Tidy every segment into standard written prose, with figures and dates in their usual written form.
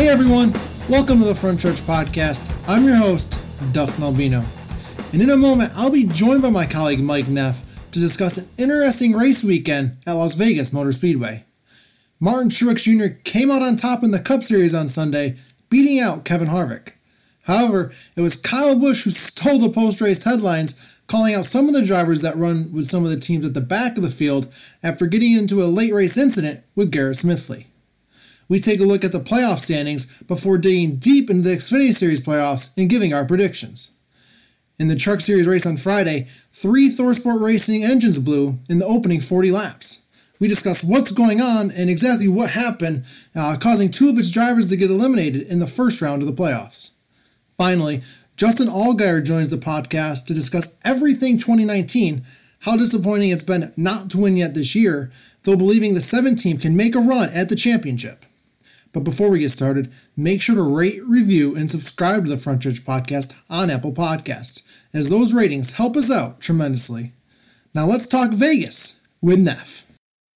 Hey everyone, welcome to the Front Church Podcast. I'm your host, Dustin Albino. And in a moment, I'll be joined by my colleague Mike Neff to discuss an interesting race weekend at Las Vegas Motor Speedway. Martin Truex Jr. came out on top in the Cup Series on Sunday, beating out Kevin Harvick. However, it was Kyle Busch who stole the post-race headlines, calling out some of the drivers that run with some of the teams at the back of the field after getting into a late race incident with Garrett Smithley. We take a look at the playoff standings before digging deep into the Xfinity Series playoffs and giving our predictions. In the Truck Series race on Friday, 3 ThorSport Racing engines blew in the opening 40 laps. We discuss what's going on and exactly what happened, causing 2 of its drivers to get eliminated in the first round of the playoffs. Finally, Justin Allgaier joins the podcast to discuss everything 2019, how disappointing it's been not to win yet this year, though believing the 7 team can make a run at the championship. But before we get started, make sure to rate, review, and subscribe to the Front Church Podcast on Apple Podcasts, as those ratings help us out tremendously. Now let's talk Vegas with Neff.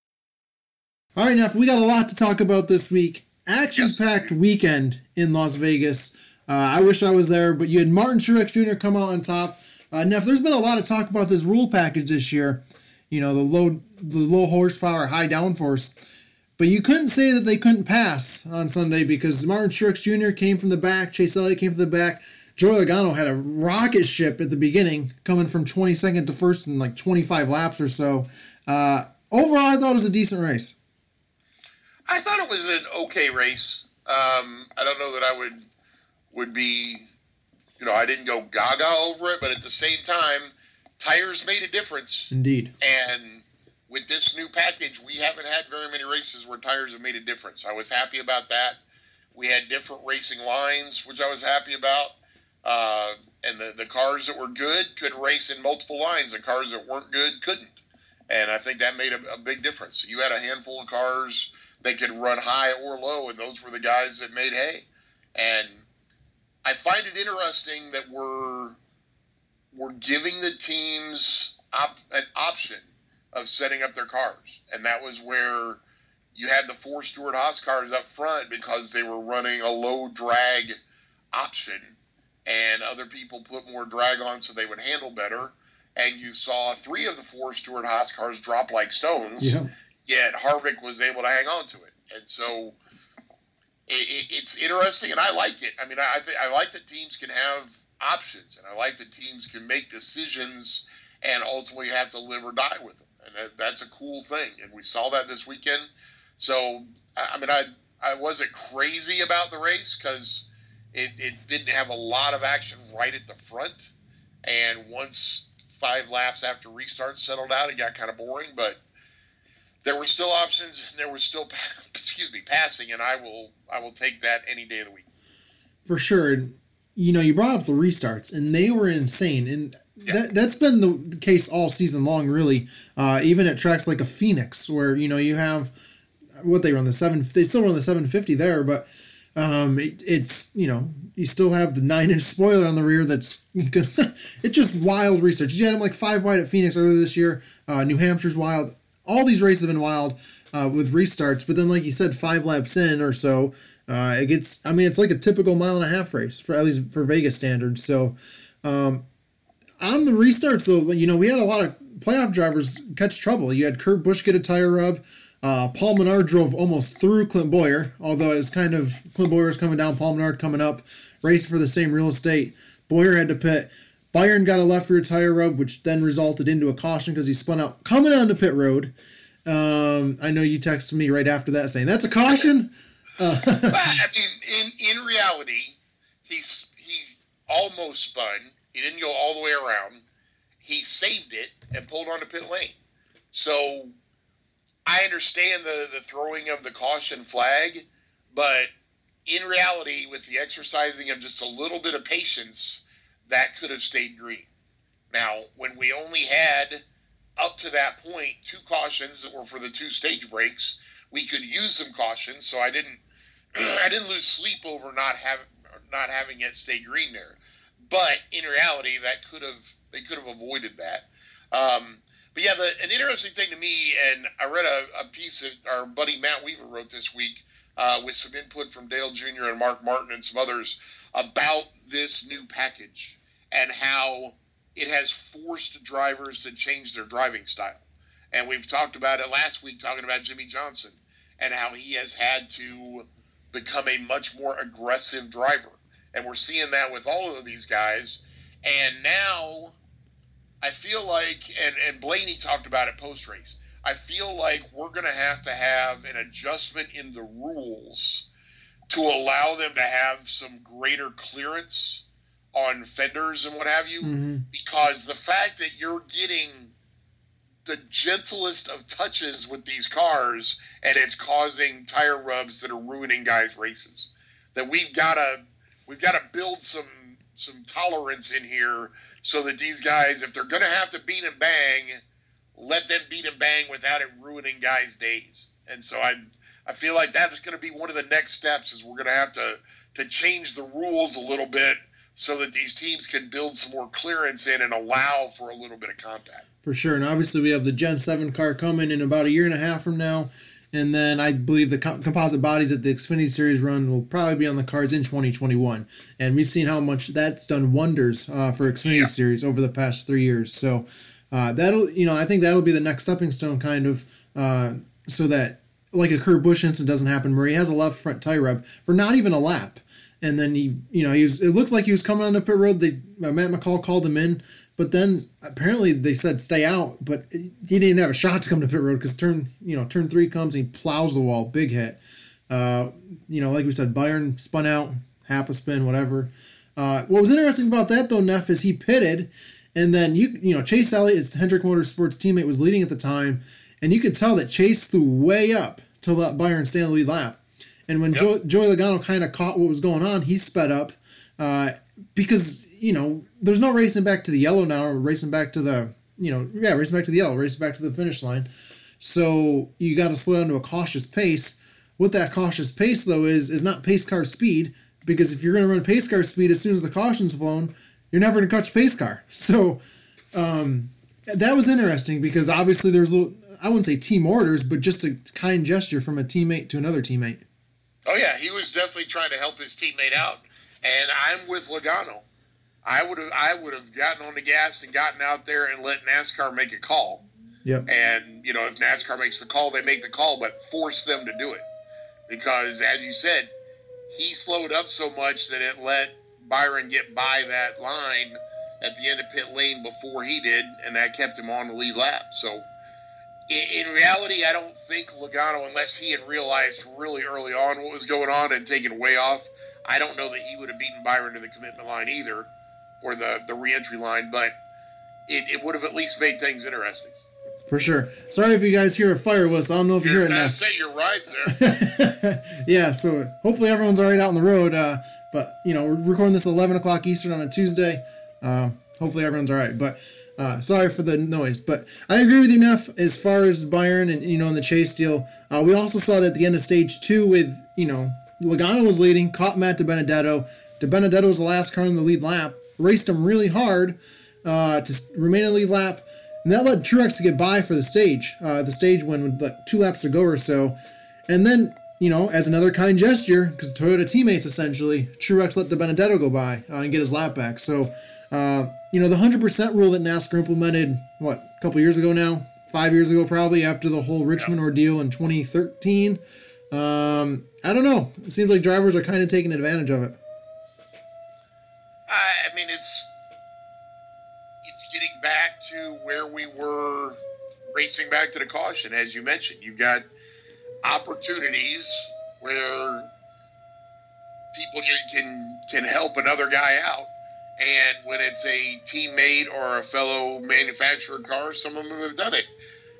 All right, Neff, we got a lot to talk about this week. Action-packed weekend in Las Vegas. I wish I was there, but you had Martin Truex Jr. come out on top. Neff, there's been a lot of talk about this rule package this year. You know, the low horsepower, high downforce. But you couldn't say that they couldn't pass on Sunday because Martin Truex Jr. came from the back, Chase Elliott came from the back. Joey Logano had a rocket ship at the beginning, coming from 22nd to first in like 25 laps or so. Overall, I thought it was a decent race. I thought it was an okay race. I don't know that I would be, I didn't go gaga over it, but at the same time, tires made a difference. Indeed. And with this new package, we haven't had very many races where tires have made a difference. I was happy about that. We had different racing lines, which I was happy about. And the cars that were good could race in multiple lines. The cars that weren't good couldn't. And I think that made a big difference. You had a handful of cars that could run high or low, and those were the guys that made hay. And I find it interesting that we're giving the teams an option of setting up their cars. And that was where you had the 4 Stewart-Haas cars up front because they were running a low drag option, and other people put more drag on so they would handle better. And you saw 3 of the 4 Stewart-Haas cars drop like stones, yet Harvick was able to hang on to it. And so it's interesting, and I like it. I mean, I like that teams can have options, and I like that teams can make decisions and ultimately have to live or die with them. And that's a cool thing. And we saw that this weekend. So, I mean, I wasn't crazy about the race because it didn't have a lot of action right at the front. And once 5 laps after restart settled out, it got kind of boring. But there were still options, and there was still, passing. And I will take that any day of the week. For sure. You brought up the restarts, and they were insane. And that's been the case all season long, really. Even at tracks like a Phoenix, where you have what they run they still run the 750 there, but it's you still have the 9-inch spoiler on the rear. That's it's just wild research. You had them like 5 wide at Phoenix earlier this year. New Hampshire's wild. All these races have been wild with restarts, but then like you said, 5 laps in or so, it gets. I mean, it's like a typical 1.5-mile race for at least for Vegas standards. So. On the restarts, though, we had a lot of playoff drivers catch trouble. You had Kurt Busch get a tire rub. Paul Menard drove almost through Clint Bowyer, although it was kind of Clint Bowyer was coming down, Paul Menard coming up, racing for the same real estate. Bowyer had to pit. Byron got a left rear tire rub, which then resulted into a caution because he spun out coming onto pit road. I know you texted me right after that saying, that's a caution? I mean, in reality, he almost spun. He didn't go all the way around. He saved it and pulled onto pit lane. So I understand the throwing of the caution flag, but in reality, with the exercising of just a little bit of patience, that could have stayed green. Now, when we only had, up to that point, 2 cautions that were for the 2 stage breaks, we could use some cautions, so I didn't lose sleep over not having it stay green there. But in reality, they could have avoided that. But yeah, an interesting thing to me, and I read a piece that our buddy Matt Weaver wrote this week with some input from Dale Jr. and Mark Martin and some others about this new package and how it has forced drivers to change their driving style. And we've talked about it last week, talking about Jimmy Johnson and how he has had to become a much more aggressive driver. And we're seeing that with all of these guys. And now I feel like, and Blaney talked about it post-race, I feel like we're going to have an adjustment in the rules to allow them to have some greater clearance on fenders and what have you. Mm-hmm. Because the fact that you're getting the gentlest of touches with these cars and it's causing tire rubs that are ruining guys' races, that we've got to build some tolerance in here so that these guys, if they're going to have to beat and bang, let them beat and bang without it ruining guys' days. And so I feel like that is going to be one of the next steps, is we're going to have to change the rules a little bit so that these teams can build some more clearance in and allow for a little bit of contact. For sure. And obviously we have the Gen 7 car coming in about a year and a half from now. And then I believe the composite bodies at the Xfinity Series run will probably be on the cars in 2021. And we've seen how much that's done wonders for Xfinity Series over the past 3 years. So I think that'll be the next stepping stone kind of so that, like a Kurt Busch incident doesn't happen, where he has a left front tire rub for not even a lap. And then it looked like he was coming on the pit road. Matt McCall called him in, but then apparently they said stay out, but he didn't have a shot to come to pit road because turn 3 comes and he plows the wall, big hit. Like we said, Byron spun out, half a spin, whatever. What was interesting about that though, Neff, is he pitted, and then Chase Elliott, his Hendrick Motorsports teammate, was leading at the time, and you could tell that Chase flew way up to let Byron stay on the lead lap. And when Joey Logano kind of caught what was going on, he sped up because, there's no racing back to the yellow now, or racing back to the, racing back to the yellow, racing back to the finish line. So you got to slow down to a cautious pace. What that cautious pace, though, is not pace car speed, because if you're going to run pace car speed as soon as the caution's flown, you're never going to catch pace car. So that was interesting because obviously there's I wouldn't say team orders, but just a kind gesture from a teammate to another teammate. Oh, yeah, he was definitely trying to help his teammate out. And I'm with Logano. I would have gotten on the gas and gotten out there and let NASCAR make a call. Yep. And, if NASCAR makes the call, they make the call, but force them to do it. Because, as you said, he slowed up so much that it let Byron get by that line at the end of pit lane before he did, and that kept him on the lead lap. So, in reality, I don't think Logano, unless he had realized really early on what was going on and taken way off, I don't know that he would have beaten Byron to the commitment line either, or the re-entry line, but it would have at least made things interesting. For sure. Sorry if you guys hear a fire whistle. I don't know if you hear it now. Say your ride's there. Yeah, so hopefully everyone's all right out on the road. But, we're recording this at 11 o'clock Eastern on a Tuesday. Hopefully everyone's all right. But sorry for the noise. But I agree with you, Neff, as far as Byron and, in the Chase deal. We also saw that at the end of stage 2 with, Logano was leading, caught Matt DiBenedetto. DiBenedetto was the last car in the lead lap, raced him really hard to remain in the lead lap, and that led Truex to get by for the stage win with 2 laps to go or so. And then, as another kind gesture, because Toyota teammates essentially, Truex let DiBenedetto go by and get his lap back. So, the 100% rule that NASCAR implemented, a couple years ago now? 5 years ago probably, after the whole Richmond ordeal in 2013. I don't know. It seems like drivers are kind of taking advantage of it. I mean, it's getting back to where we were racing back to the caution, as you mentioned. You've got opportunities where people can help another guy out, and when it's a teammate or a fellow manufacturer car, some of them have done it.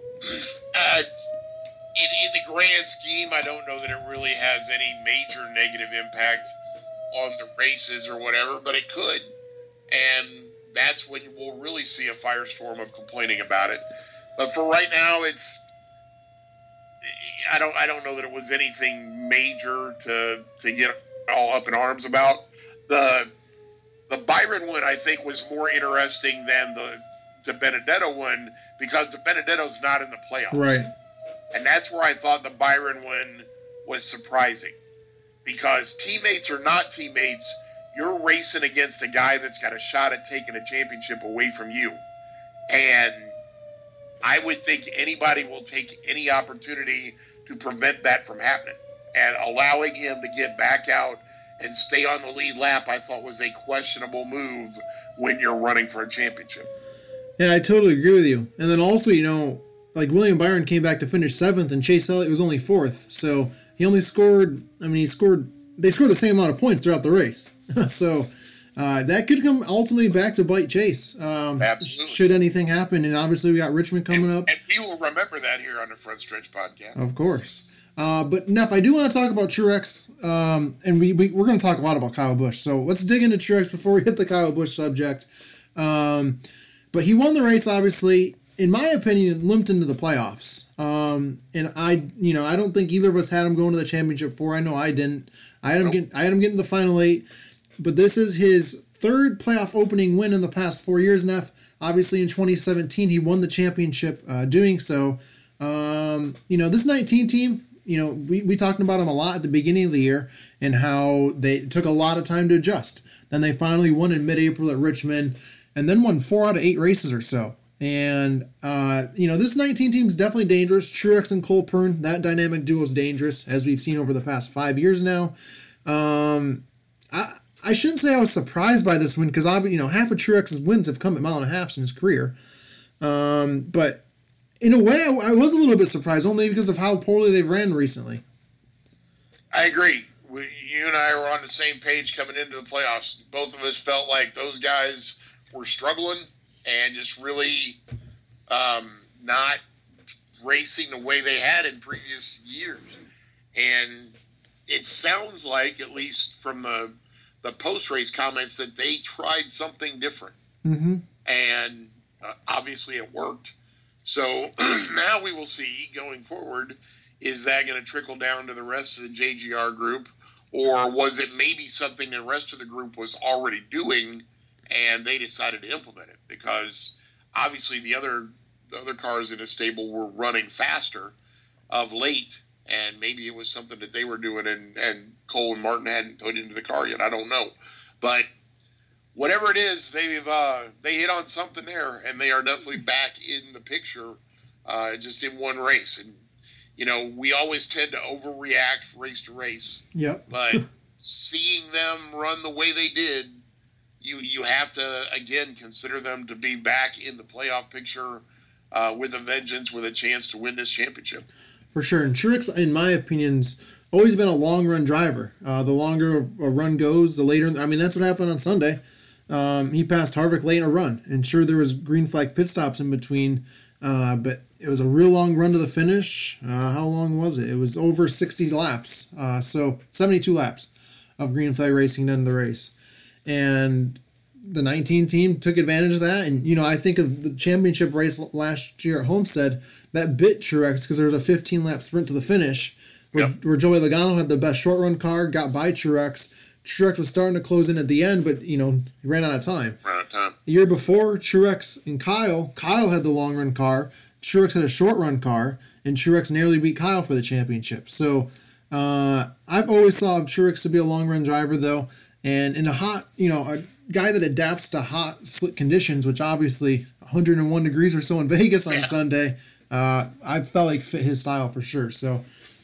In the grand scheme, I don't know that it really has any major negative impact on the races or whatever, but it could. And that's when we'll really see a firestorm of complaining about it. But for right now, I don't know that it was anything major to get all up in arms about. The Byron one, I think, was more interesting than the Benedetto one because the Benedetto's not in the playoffs. Right. And that's where I thought the Byron one was surprising because teammates or not teammates, you're racing against a guy that's got a shot at taking a championship away from you. And I would think anybody will take any opportunity to prevent that from happening. And allowing him to get back out and stay on the lead lap, I thought was a questionable move when you're running for a championship. Yeah, I totally agree with you. And then also, like William Byron came back to finish 7th and Chase Elliott was only 4th. So he only scored, they scored the same amount of points throughout the race. So that could come ultimately back to bite Chase. Absolutely. Should anything happen. And obviously we got Richmond coming up. And we will remember that here on the Front Stretch podcast. Of course. But Neff, I do want to talk about Truex. And we're going to talk a lot about Kyle Busch. So let's dig into Truex before we hit the Kyle Busch subject. But he won the race, obviously. In my opinion, limped into the playoffs. And I don't think either of us had him going to the championship 4. I know I didn't. I had him getting to the final 8. But this is his 3rd playoff opening win in the past 4 years, Neff. Obviously, in 2017, he won the championship doing so. This 19 team, we talked about them a lot at the beginning of the year and how they took a lot of time to adjust. Then they finally won in mid-April at Richmond and then won 4 out of 8 races or so. And, this 19 team is definitely dangerous. Truex and Cole Pearn, that dynamic duo is dangerous, as we've seen over the past 5 years now. I shouldn't say I was surprised by this win because, half of Truex's wins have come at mile and a half in his career. But in a way, I was a little bit surprised, only because of how poorly they've ran recently. I agree. You and I were on the same page coming into the playoffs. Both of us felt like those guys were struggling and just really not racing the way they had in previous years. And it sounds like, at least from the post-race comments, that they tried something different. Mm-hmm. And obviously it worked. So now we will see going forward, is that going to trickle down to the rest of the JGR group, or was it maybe something the rest of the group was already doing and they decided to implement it? Because obviously the other cars in the stable were running faster of late, and maybe it was something that they were doing and Cole and Martin hadn't put into the car yet. I don't know. But whatever it is, they hit on something there, and they are definitely back in the picture just in one race. And, we always tend to overreact race to race. Yep. But seeing them run the way they did, you have to, again, consider them to be back in the playoff picture with a vengeance, with a chance to win this championship. For sure. And Truex, in my opinion's always been a long-run driver. The longer a run goes, the later... that's what happened on Sunday. He passed Harvick late in a run. And sure, there was green flag pit stops in between, but it was a real long run to the finish. How long was it? It was over 60 laps. So 72 laps of green flag racing done in the race. And the 19 team took advantage of that. And, I think of the championship race last year at Homestead, that bit Truex because there was a 15-lap sprint to the finish where Joey Logano had the best short-run car, got by Truex. Truex was starting to close in at the end, but, he ran out of time. The year before, Truex and Kyle had the long-run car, Truex had a short-run car, and Truex nearly beat Kyle for the championship. So I've always thought of Truex to be a long-run driver, though, and in a hot, a guy that adapts to hot, slick conditions, which obviously 101 degrees or so in Vegas on Sunday, I felt like fit his style for sure. So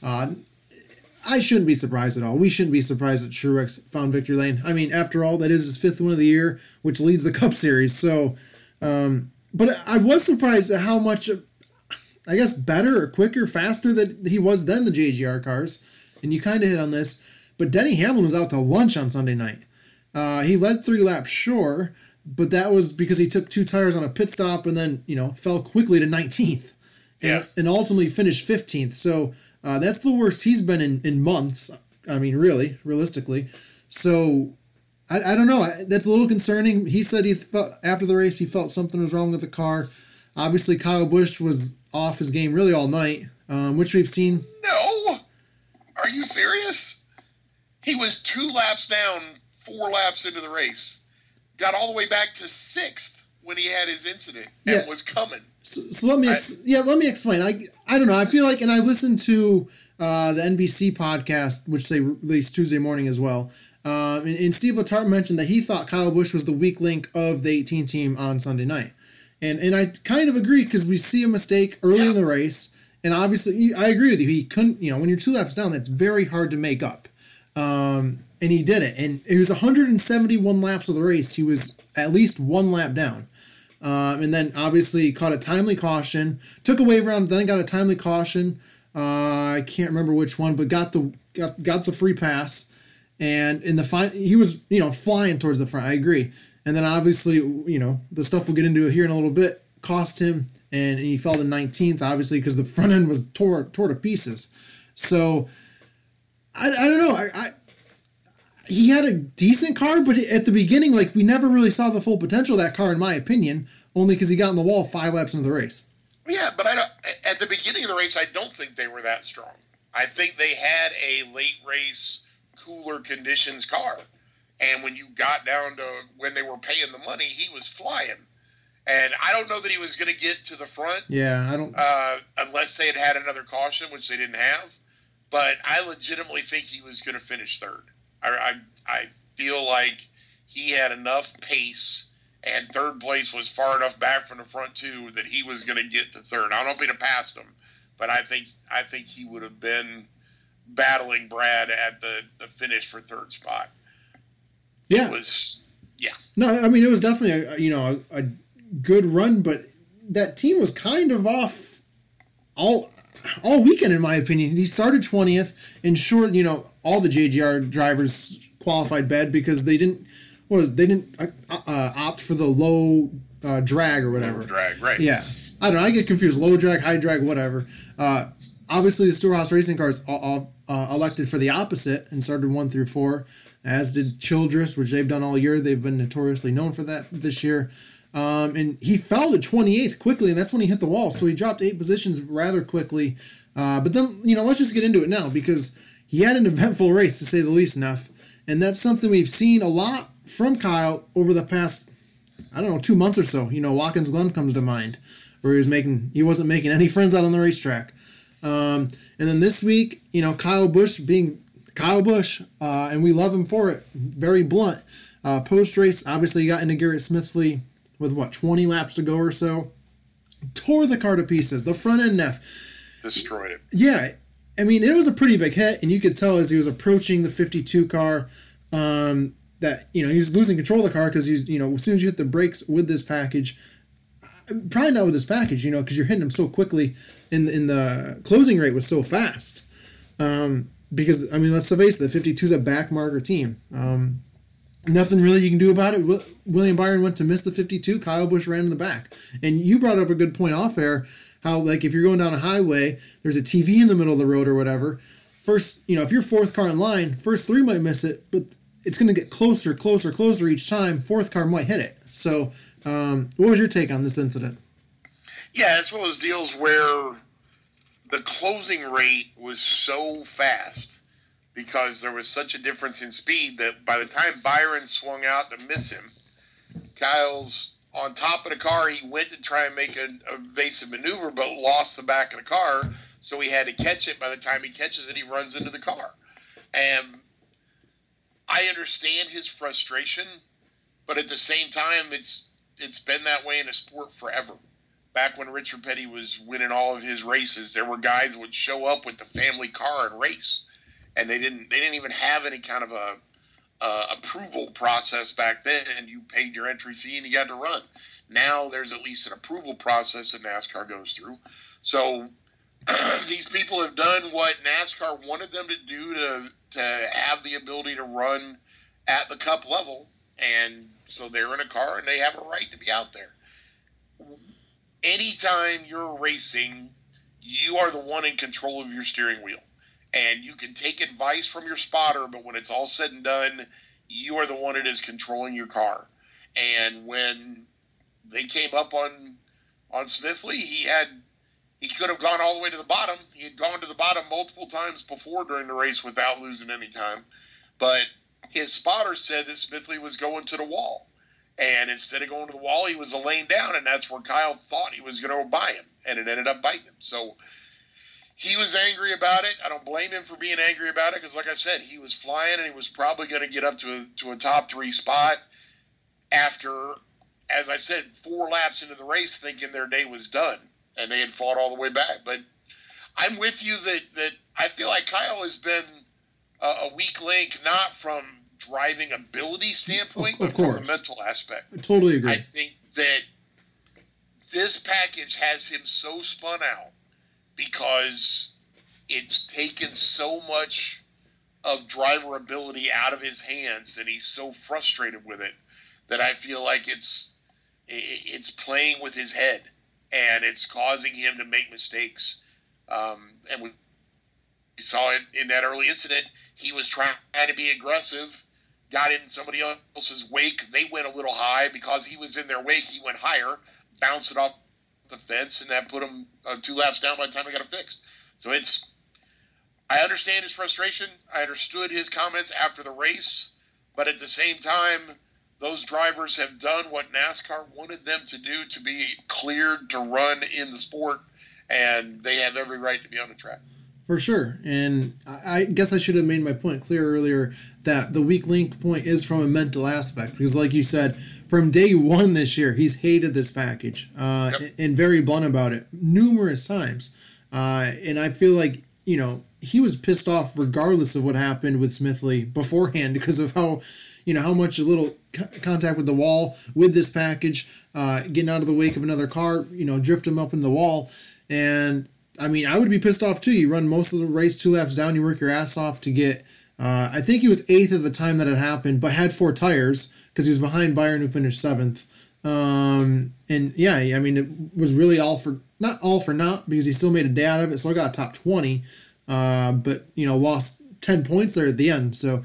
I shouldn't be surprised at all. We shouldn't be surprised that Truex found victory lane. After all, that is his 5th win of the year, which leads the Cup Series. So, but I was surprised at how much, better or quicker, faster that he was than the JGR cars. And you kind of hit on this. But Denny Hamlin was out to lunch on Sunday night. He led 3 laps, sure, but that was because he took 2 tires on a pit stop and then, fell quickly to 19th. And ultimately finished 15th. So that's the worst he's been in months. Really, realistically. So I don't know. That's a little concerning. He said after the race he felt something was wrong with the car. Obviously, Kyle Busch was off his game really all night, which we've seen. No! Are you serious? He was 2 laps down, 4 laps into the race. Got all the way back to 6th when he had his incident and was coming. So let me explain. I don't know. I feel like, and I listened to the NBC podcast, which they released Tuesday morning as well. And Steve Letarte mentioned that he thought Kyle Busch was the weak link of the 18 team on Sunday night. And I kind of agree because we see a mistake early in the race. And obviously, I agree with you. He couldn't, when you're 2 laps down, that's very hard to make up. And he did it. And it was 171 laps of the race. He was at least 1 lap down. And then obviously caught a timely caution, took a wave round, then got a timely caution. I can't remember which one, but got the free pass. And in the he was, flying towards the front. I agree. And then obviously, the stuff we'll get into here in a little bit cost him, and he fell to 19th, obviously, because the front end was tore to pieces. So, I don't know. He had a decent car, but at the beginning, we never really saw the full potential of that car, in my opinion, only because he got in the wall 5 laps into the race. Yeah, but at the beginning of the race, I don't think they were that strong. I think they had a late race, cooler conditions car. And when you got down to when they were paying the money, he was flying. And I don't know that he was going to get to the front. Yeah, I don't. Unless they had another caution, which they didn't have. But I legitimately think he was going to finish third. I feel like he had enough pace, and third place was far enough back from the front too that he was going to get to third. I don't know if he'd have passed him, but I think he would have been battling Brad at the finish for third spot. Yeah. No, I mean, it was definitely a good run, but that team was kind of off all weekend, in my opinion. He started 20th, and sure, all the JGR drivers qualified bad because they didn't opt for the low drag or whatever. Low drag, right? Yeah, I don't know. I get confused. Low drag, high drag, whatever. Obviously, the Stewart-Haas Racing cars elected for the opposite and started 1 through 4, as did Childress, which they've done all year. They've been notoriously known for that this year. And he fell to 28th quickly, and that's when he hit the wall. So he dropped 8 positions rather quickly. But then, let's just get into it now, because he had an eventful race, to say the least, Neff. And that's something we've seen a lot from Kyle over the past, 2 months or so. Watkins Glen comes to mind, where he wasn't making any friends out on the racetrack. And then this week, Kyle Busch being Kyle Busch, and we love him for it. Very blunt. Post-race, obviously, he got into Garrett Smithley with, 20 laps to go or so. Tore the car to pieces. The front end, Neff. Destroyed it. Yeah. I mean, it was a pretty big hit, and you could tell as he was approaching the 52 car that, he was losing control of the car because as soon as you hit the brakes with this package, probably not with this package, because you're hitting him so quickly, in the closing rate was so fast. Because, let's face it, the 52's a back marker team. Nothing really you can do about it. William Byron went to miss the 52. Kyle Busch ran in the back. And you brought up a good point off air, how, if you're going down a highway, there's a TV in the middle of the road or whatever. First, if you're 4th car in line, first 3 might miss it, but it's going to get closer each time. 4th car might hit it. So, what was your take on this incident? Yeah, it's one of those deals where the closing rate was so fast because there was such a difference in speed that by the time Byron swung out to miss him, Kyle's on top of the car. He went to try and make an evasive maneuver, but lost the back of the car, so he had to catch it. By the time he catches it, he runs into the car. And I understand his frustration, but at the same time, it's been that way in a sport forever. Back when Richard Petty was winning all of his races, there were guys that would show up with the family car and race, and they didn't even have any kind of a approval process back then. And you paid your entry fee and you got to run. Now there's at least an approval process that NASCAR goes through. So these people have done what NASCAR wanted them to do to have the ability to run at the Cup level, and so they're in a car and they have a right to be out there. Anytime you're racing, you are the one in control of your steering wheel. And you can take advice from your spotter, but when it's all said and done, you are the one that is controlling your car. And when they came up on Smithley, he could have gone all the way to the bottom. He had gone to the bottom multiple times before during the race without losing any time. But his spotter said that Smithley was going to the wall. And instead of going to the wall, he was a lane down, and that's where Kyle thought he was going to go by him, and it ended up biting him. So he was angry about it. I don't blame him for being angry about it because, like I said, he was flying and he was probably going to get up to a top 3 spot after, as I said, 4 laps into the race thinking their day was done and they had fought all the way back. But I'm with you that I feel like Kyle has been a weak link, not from driving ability standpoint, but from the mental aspect. I totally agree. I think that this package has him so spun out because it's taken so much of driver ability out of his hands and he's so frustrated with it that I feel like it's playing with his head and it's causing him to make mistakes. And we saw it in that early incident. He was trying to be aggressive, got in somebody else's wake. They went a little high because he was in their wake. He went higher, bounced it off the fence, and that put him 2 laps down by the time he got it fixed. So I understand his frustration. I understood his comments after the race, but at the same time, those drivers have done what NASCAR wanted them to do to be cleared to run in the sport, and they have every right to be on the track. For sure. And I guess I should have made my point clear earlier that the weak link point is from a mental aspect. Because like you said, from day one this year, he's hated this package and very blunt about it numerous times. And I feel like, he was pissed off regardless of what happened with Smithley beforehand because of how much a little contact with the wall with this package, getting out of the wake of another car, drift him up in the wall. And I mean, I would be pissed off too. You run most of the race 2 laps down, you work your ass off to get, I think he was 8th at the time that it happened, but had 4 tires because he was behind Byron, who finished 7th. And yeah, I mean, it was really not all for naught because he still made a day out of it. So I got top 20, but lost 10 points there at the end. So,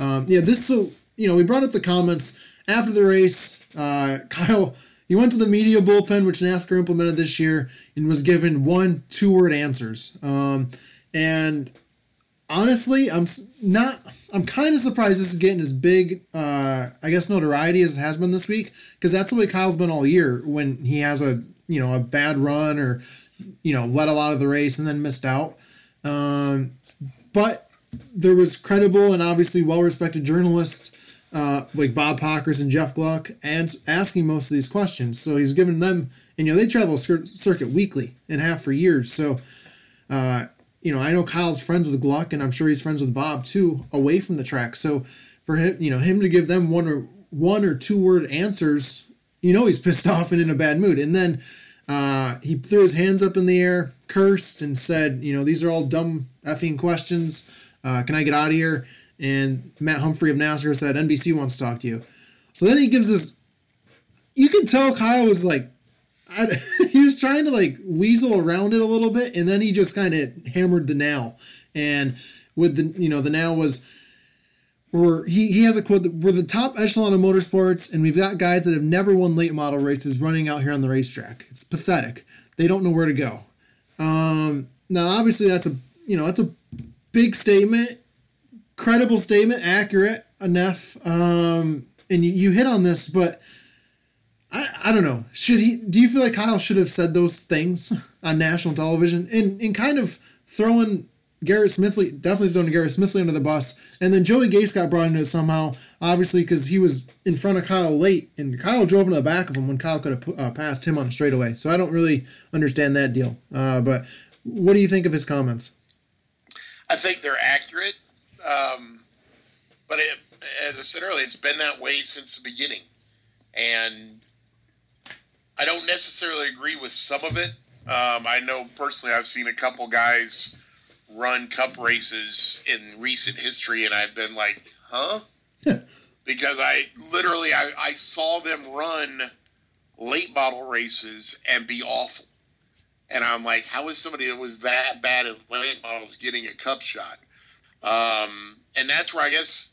we brought up the comments after the race. Kyle, he went to the media bullpen, which NASCAR implemented this year, and was given 1 2-word answers. And honestly, I'm kind of surprised this is getting as big, notoriety as it has been this week, because that's the way Kyle's been all year when he has a bad run or, let a lot of the race and then missed out. But there was credible and obviously well-respected journalists like Bob Pockers and Jeff Gluck, and asking most of these questions. So he's giving them, and they travel circuit weekly and have for years. So, I know Kyle's friends with Gluck, and I'm sure he's friends with Bob too, away from the track. So for him, him to give them 1 or 2-word answers, he's pissed off and in a bad mood. And then he threw his hands up in the air, cursed, and said, these are all dumb effing questions. Can I get out of here? And Matt Humphrey of NASCAR said, NBC wants to talk to you. So then he gives this, you can tell Kyle was like, he was trying to weasel around it a little bit, and then he just kind of hammered the nail. And with the nail was, he has a quote that we're the top echelon of motorsports, and we've got guys that have never won late model races running out here on the racetrack. It's pathetic. They don't know where to go. Now, obviously, that's a big statement. Credible statement, accurate enough, and you hit on this, but I don't know. Do you feel like Kyle should have said those things on national television and kind of definitely throwing Garrett Smithley under the bus, and then Joey Gase got brought into it somehow, obviously because he was in front of Kyle late, and Kyle drove into the back of him when Kyle could have passed him on a straightaway. So I don't really understand that deal. But what do you think of his comments? I think they're accurate. But as I said earlier, it's been that way since the beginning. And I don't necessarily agree with some of it. I know personally I've seen a couple guys run cup races in recent history, and I've been like, huh? Because I saw them run late model races and be awful. And I'm like, how is somebody that was that bad at late models getting a cup shot? And that's where I guess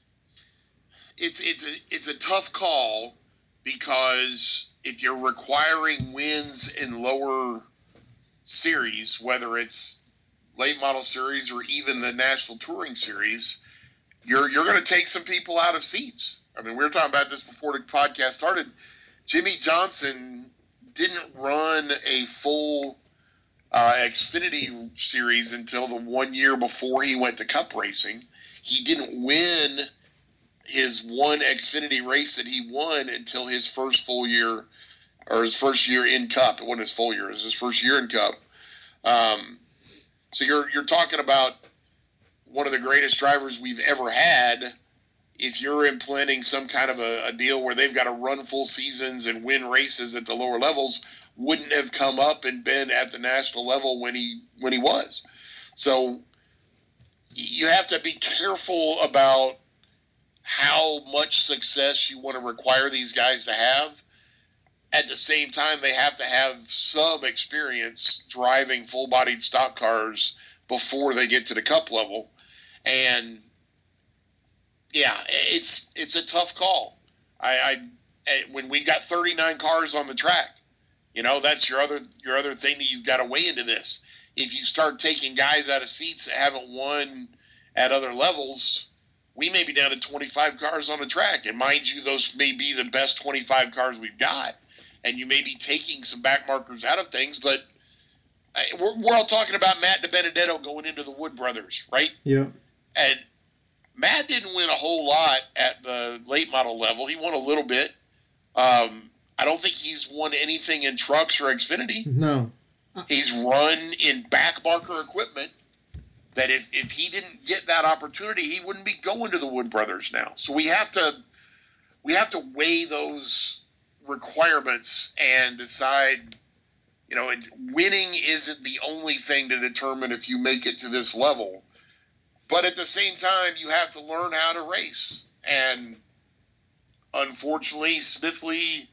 it's a tough call, because if you're requiring wins in lower series, whether it's late model series or even the National Touring Series, you're going to take some people out of seats. I mean, we were talking about this before the podcast started. Jimmy Johnson didn't run a full Xfinity series until the 1 year before he went to Cup racing. He didn't win his one Xfinity race that he won until his first full year, or his first year in Cup. It wasn't his full year; it was his first year in Cup. So you're talking about one of the greatest drivers we've ever had. If you're implementing some kind of a deal where they've got to run full seasons and win races at the lower levels, wouldn't have come up and been at the national level when he was. So you have to be careful about how much success you want to require these guys to have. At the same time, they have to have some experience driving full-bodied stock cars before they get to the Cup level. And yeah, it's a tough call. When we got 39 cars on the track, that's your other thing that you've got to weigh into this. If you start taking guys out of seats that haven't won at other levels, we may be down to 25 cars on the track. And mind you, those may be the best 25 cars we've got. And you may be taking some back markers out of things, but we're all talking about Matt DiBenedetto going into the Wood Brothers, right? Yeah. And Matt didn't win a whole lot at the late model level. He won a little bit. I don't think he's won anything in trucks or Xfinity. No. He's run in back marker equipment that if he didn't get that opportunity, he wouldn't be going to the Wood Brothers now. So we have to weigh those requirements and decide, winning isn't the only thing to determine if you make it to this level. But at the same time, you have to learn how to race. And unfortunately, Smithley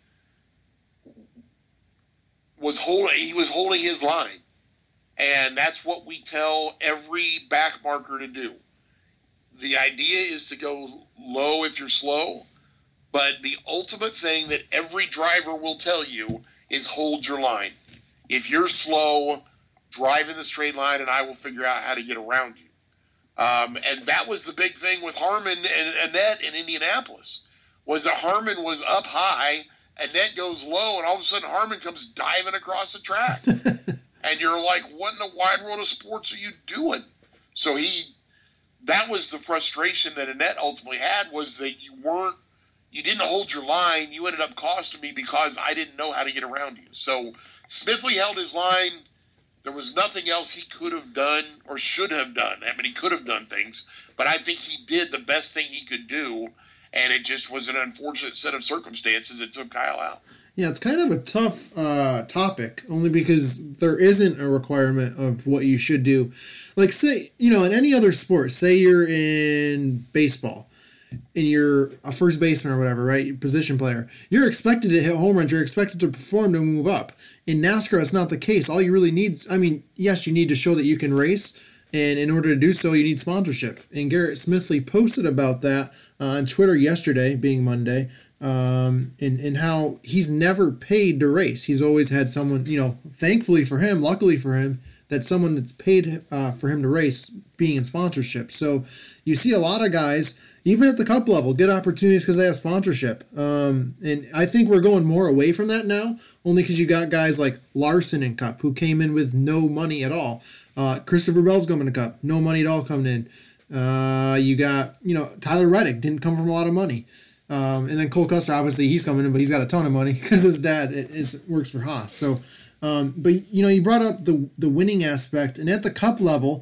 was holding his line. And that's what we tell every back marker to do. The idea is to go low if you're slow, but the ultimate thing that every driver will tell you is hold your line. If you're slow, drive in the straight line, and I will figure out how to get around you. And that was the big thing with Harmon and Annett in Indianapolis, was that Harmon was up high, Annett goes low, and all of a sudden Harmon comes diving across the track. And you're like, what in the wide world of sports are you doing? So that was the frustration that Annett ultimately had, was that you didn't hold your line. You ended up costing me because I didn't know how to get around you. So Smithley held his line. There was nothing else he could have done or should have done. I mean, he could have done things, but I think he did the best thing he could do, and it just was an unfortunate set of circumstances that took Kyle out. Yeah, it's kind of a tough topic, only because there isn't a requirement of what you should do. Like, say, in any other sport, say you're in baseball, and you're a first baseman or whatever, right? Position player. You're expected to hit home runs. You're expected to perform to move up. In NASCAR, it's not the case. All you really need, yes, you need to show that you can race. And in order to do so, you need sponsorship. And Garrett Smithley posted about that on Twitter yesterday, being Monday, and how he's never paid to race. He's always had someone, thankfully for him, luckily for him, that someone that's paid for him to race being in sponsorship. So you see a lot of guys, even at the Cup level, get opportunities because they have sponsorship. And I think we're going more away from that now, only because you got guys like Larson in Cup who came in with no money at all. Christopher Bell's coming to Cup, no money at all coming in. You got, Tyler Reddick didn't come from a lot of money. And then Cole Custer, obviously, he's coming in, but he's got a ton of money because his dad works for Haas. So, but you brought up the winning aspect, and at the Cup level,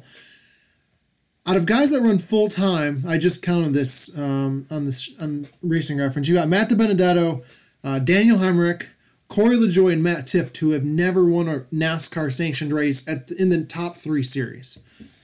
out of guys that run full time, I just counted this on Racing Reference. You got Matt DiBenedetto, Daniel Hemrick, Corey LaJoie, and Matt Tifft, who have never won a NASCAR sanctioned race in the top 3 series.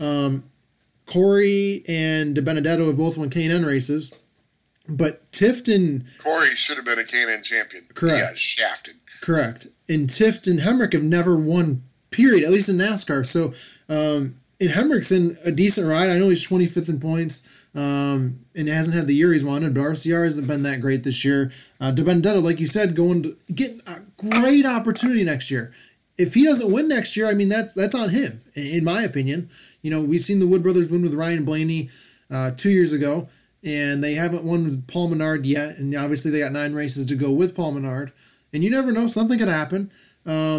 Corey and DiBenedetto have both won K&N races. But Tifft and Corey should have been a K&N champion. Correct. He got shafted. Correct. And Tifft and Hemrick have never won, period, at least in NASCAR. So, and Hemrick's in a decent ride. I know he's 25th in points, and hasn't had the year he's wanted. But RCR hasn't been that great this year. DiBenedetto, like you said, getting a great opportunity next year. If he doesn't win next year, that's on him, in my opinion. We've seen the Wood Brothers win with Ryan Blaney 2 years ago. And they haven't won with Paul Menard yet. And obviously they got 9 races to go with Paul Menard. And you never know. Something could happen.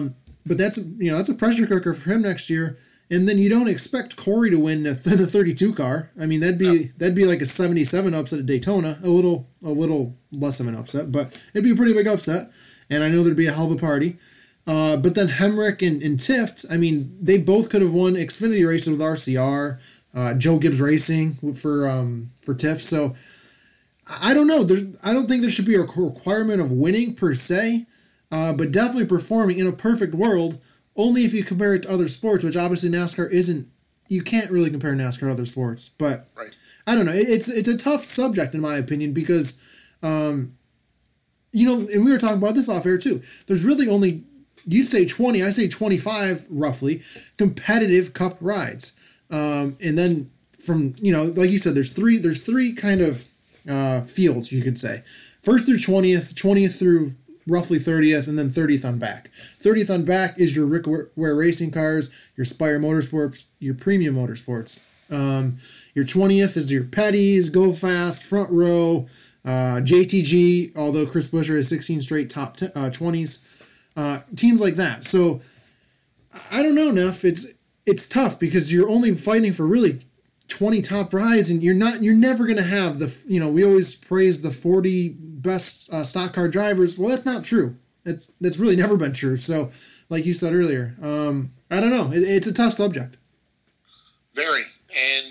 but that's a pressure cooker for him next year. And then you don't expect Corey to win the 32 car. I mean, that'd be like a 77 upset at Daytona, a little less of an upset, but it'd be a pretty big upset. And I know there'd be a hell of a party. But then Hemrick and Tift, I mean, they both could have won Xfinity races with RCR, Joe Gibbs Racing for Tift. So I don't know. I don't think there should be a requirement of winning per se, but definitely performing in a perfect world. Only if you compare it to other sports, which obviously NASCAR isn't. You can't really compare NASCAR to other sports, but right. I don't know. It's a tough subject in my opinion because, and we were talking about this off air too. There's really only, you say 20, I say 25 roughly competitive Cup rides, and then from like you said, there's three kind of fields you could say, first through 20th through roughly 30th, and then 30th on back. 30th on back is your Rick Ware Racing cars, your Spire Motorsports, your Premium Motorsports. Your 20th is your Petties, Go Fast, Front Row, JTG, although Chris Buescher has 16 straight top 20s. Teams like that. So, I don't know, Neff. It's tough because you're only fighting for really 20 top rides, and you're never going to have we always praise the 40 best stock car drivers. Well, that's not true. That's really never been true. So, like you said earlier, I don't know. It's a tough subject. Very. And,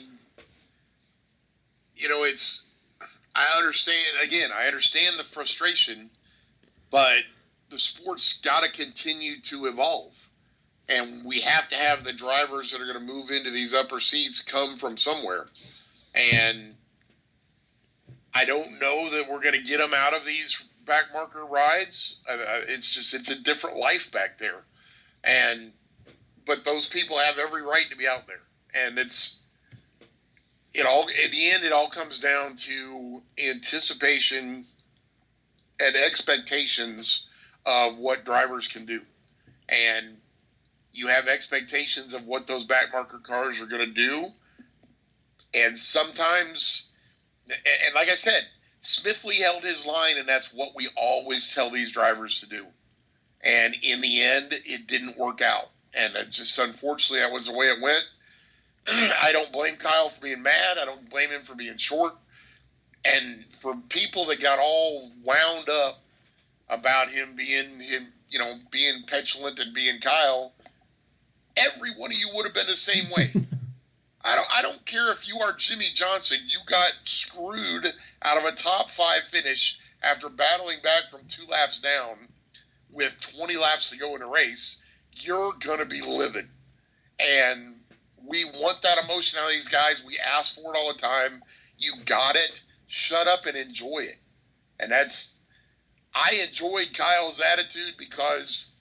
I understand the frustration, but the sport's got to continue to evolve. And we have to have the drivers that are going to move into these upper seats come from somewhere. And I don't know that we're going to get them out of these back marker rides. It's a different life back there. But those people have every right to be out there. And at the end, it all comes down to anticipation and expectations of what drivers can do. And you have expectations of what those back marker cars are going to do. And sometimes, and like I said, Smithley held his line, and that's what we always tell these drivers to do. And in the end, it didn't work out. And it just, unfortunately, that was the way it went. I don't blame Kyle for being mad. I don't blame him for being short. And for people that got all wound up about him being petulant and being Kyle, every one of you would have been the same way. I don't care if you are Jimmy Johnson. You got screwed out of a top 5 finish after battling back from 2 laps down with 20 laps to go in a race. You're going to be livid. And we want that emotion out of these guys. We ask for it all the time. You got it. Shut up and enjoy it. And I enjoyed Kyle's attitude because,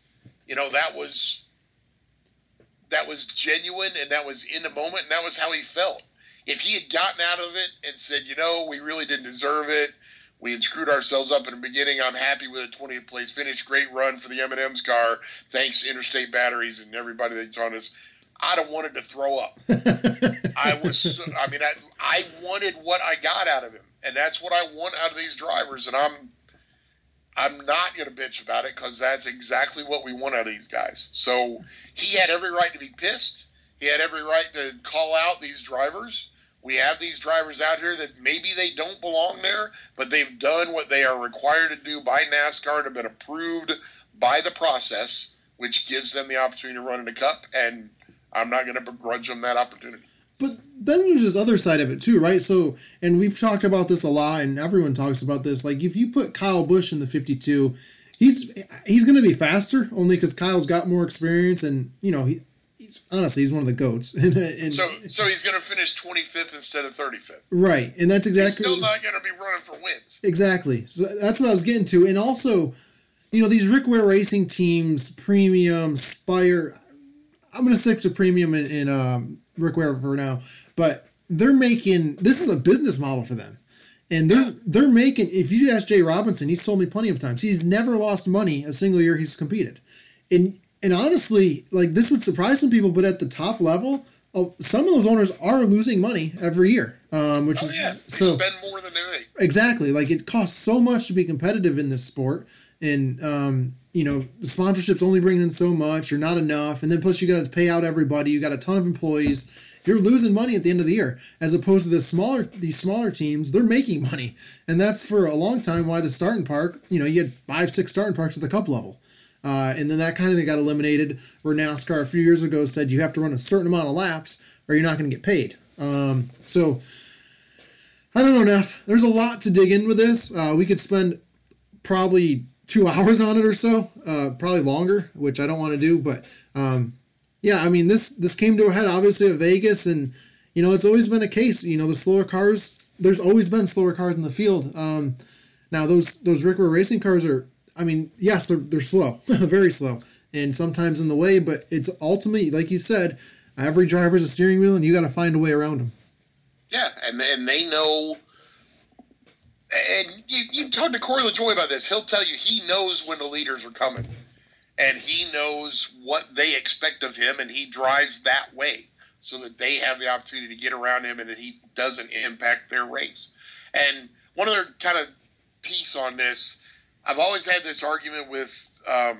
that was genuine, and that was in the moment, and that was how he felt. If he had gotten out of it and said, we really didn't deserve it, we had screwed ourselves up in the beginning, I'm happy with a 20th place finish, great run for the M&M's car, thanks to Interstate Batteries and everybody that's on us, I'd have wanted to throw up. I wanted what I got out of him, and that's what I want out of these drivers, and I'm not going to bitch about it because that's exactly what we want out of these guys. So he had every right to be pissed. He had every right to call out these drivers. We have these drivers out here that maybe they don't belong there, but they've done what they are required to do by NASCAR and have been approved by the process, which gives them the opportunity to run in the Cup, and I'm not going to begrudge them that opportunity. But then there's this other side of it too, right? So, and we've talked about this a lot, and everyone talks about this. Like, if you put Kyle Busch in the 52, he's going to be faster, only because Kyle's got more experience, and he's one of the GOATs. and so he's going to finish 25th instead of 35th, right? And that's exactly. He's still not going to be running for wins. Exactly. So that's what I was getting to, and also, these Rick Ware Racing teams, Premium, Spire. I'm going to stick to Premium and Rick Ware for now, but this is a business model for them. And they're making, if you ask Jay Robinson, he's told me plenty of times, he's never lost money a single year he's competed. And honestly, like, this would surprise some people, but at the top level, some of those owners are losing money every year. They spend more than they make. Exactly. Like, it costs so much to be competitive in this sport. And the sponsorship's only bringing in so much or not enough, and then plus you got to pay out everybody. You got a ton of employees. You're losing money at the end of the year, as opposed to these smaller teams. They're making money, and that's for a long time why the starting park. You had 5-6 starting parks at the Cup level, and then that kind of got eliminated. Where NASCAR a few years ago said you have to run a certain amount of laps or you're not going to get paid. So I don't know, Neff. There's a lot to dig in with this. We could spend probably 2 hours on it or so, probably longer, which I don't want to do. But yeah, I mean, this came to a head obviously at Vegas, and it's always been a case. The slower cars. There's always been slower cars in the field. Now those Rick Ware racing cars are. I mean, yes, they're slow, very slow, and sometimes in the way. But it's ultimately, like you said, every driver's a steering wheel, and you got to find a way around them. Yeah, and they know. And you talk to Corey LaJoie about this. He'll tell you he knows when the leaders are coming. And he knows what they expect of him, and he drives that way so that they have the opportunity to get around him and that he doesn't impact their race. And one other kind of piece on this, I've always had this argument with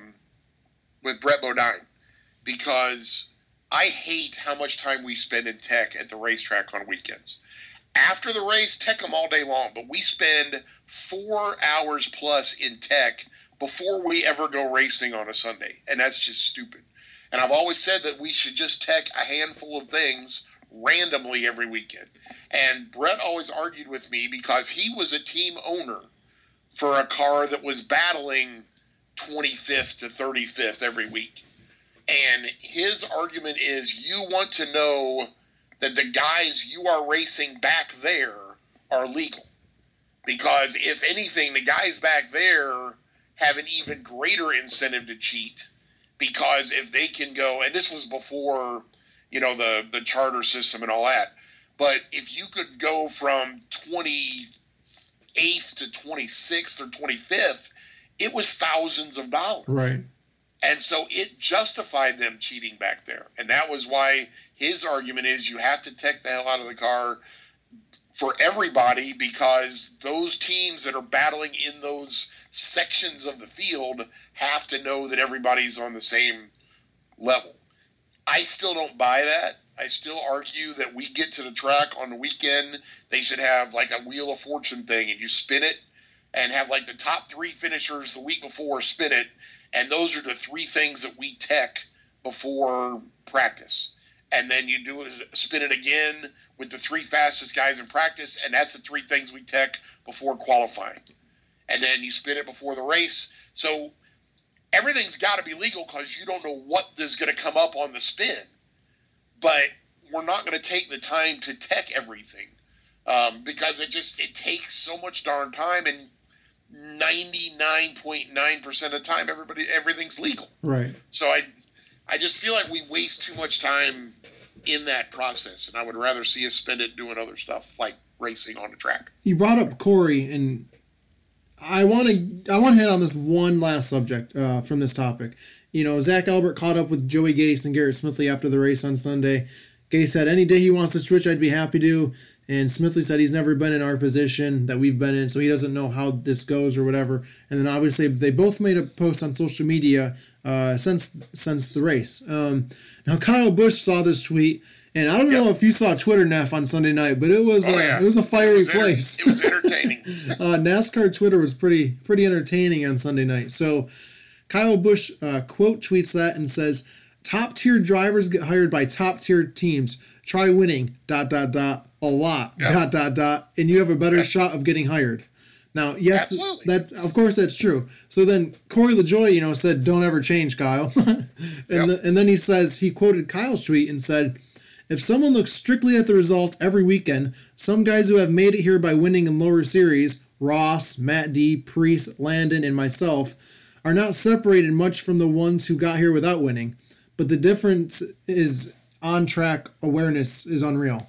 Brett Bodine, because I hate how much time we spend in tech at the racetrack on weekends. After the race, tech them all day long, but we spend 4 hours plus in tech before we ever go racing on a Sunday, and that's just stupid. And I've always said that we should just tech a handful of things randomly every weekend. And Brett always argued with me because he was a team owner for a car that was battling 25th to 35th every week. And his argument is you want to know that the guys you are racing back there are legal. Because if anything, the guys back there have an even greater incentive to cheat, because if they can go, and this was before, the charter system and all that, but if you could go from 28th to 26th or 25th, it was thousands of dollars. Right. And so it justified them cheating back there. And that was why his argument is you have to tech the hell out of the car for everybody, because those teams that are battling in those sections of the field have to know that everybody's on the same level. I still don't buy that. I still argue that we get to the track on the weekend, they should have like a Wheel of Fortune thing, and you spin it and have like the top 3 finishers the week before spin it, and those are the 3 things that we tech before practice. And then you spin it again with the 3 fastest guys in practice, and that's the 3 things we tech before qualifying. And then you spin it before the race. So everything's got to be legal, because you don't know what is going to come up on the spin. But we're not going to take the time to tech everything, because it takes so much darn time, and 99.9% of the time everything's legal. Right. So I just feel like we waste too much time in that process, and I would rather see us spend it doing other stuff like racing on the track. You brought up Corey, and I want to hit on this one last subject from this topic. Zach Albert caught up with Joey Gase and Garrett Smithley after the race on Sunday. Gase said, any day he wants to switch, I'd be happy to. And Smithley said he's never been in our position that we've been in, so he doesn't know how this goes or whatever. And then obviously they both made a post on social media since the race. Now Kyle Busch saw this tweet, and I don't know if you saw Twitter, Neff, on Sunday night, but it was it was a fiery place. It was entertaining. NASCAR Twitter was pretty entertaining on Sunday night. So Kyle Busch quote tweets that and says, top tier drivers get hired by top tier teams. Try winning ... a lot ... and you have a better shot of getting hired. Now, yes, that of course that's true. So then Corey LaJoie, said, "Don't ever change, Kyle." And then he says he quoted Kyle's tweet and said, "If someone looks strictly at the results every weekend, some guys who have made it here by winning in lower series, Ross, Matt D, Priest, Landon, and myself, are not separated much from the ones who got here without winning. But the difference is on-track awareness is unreal.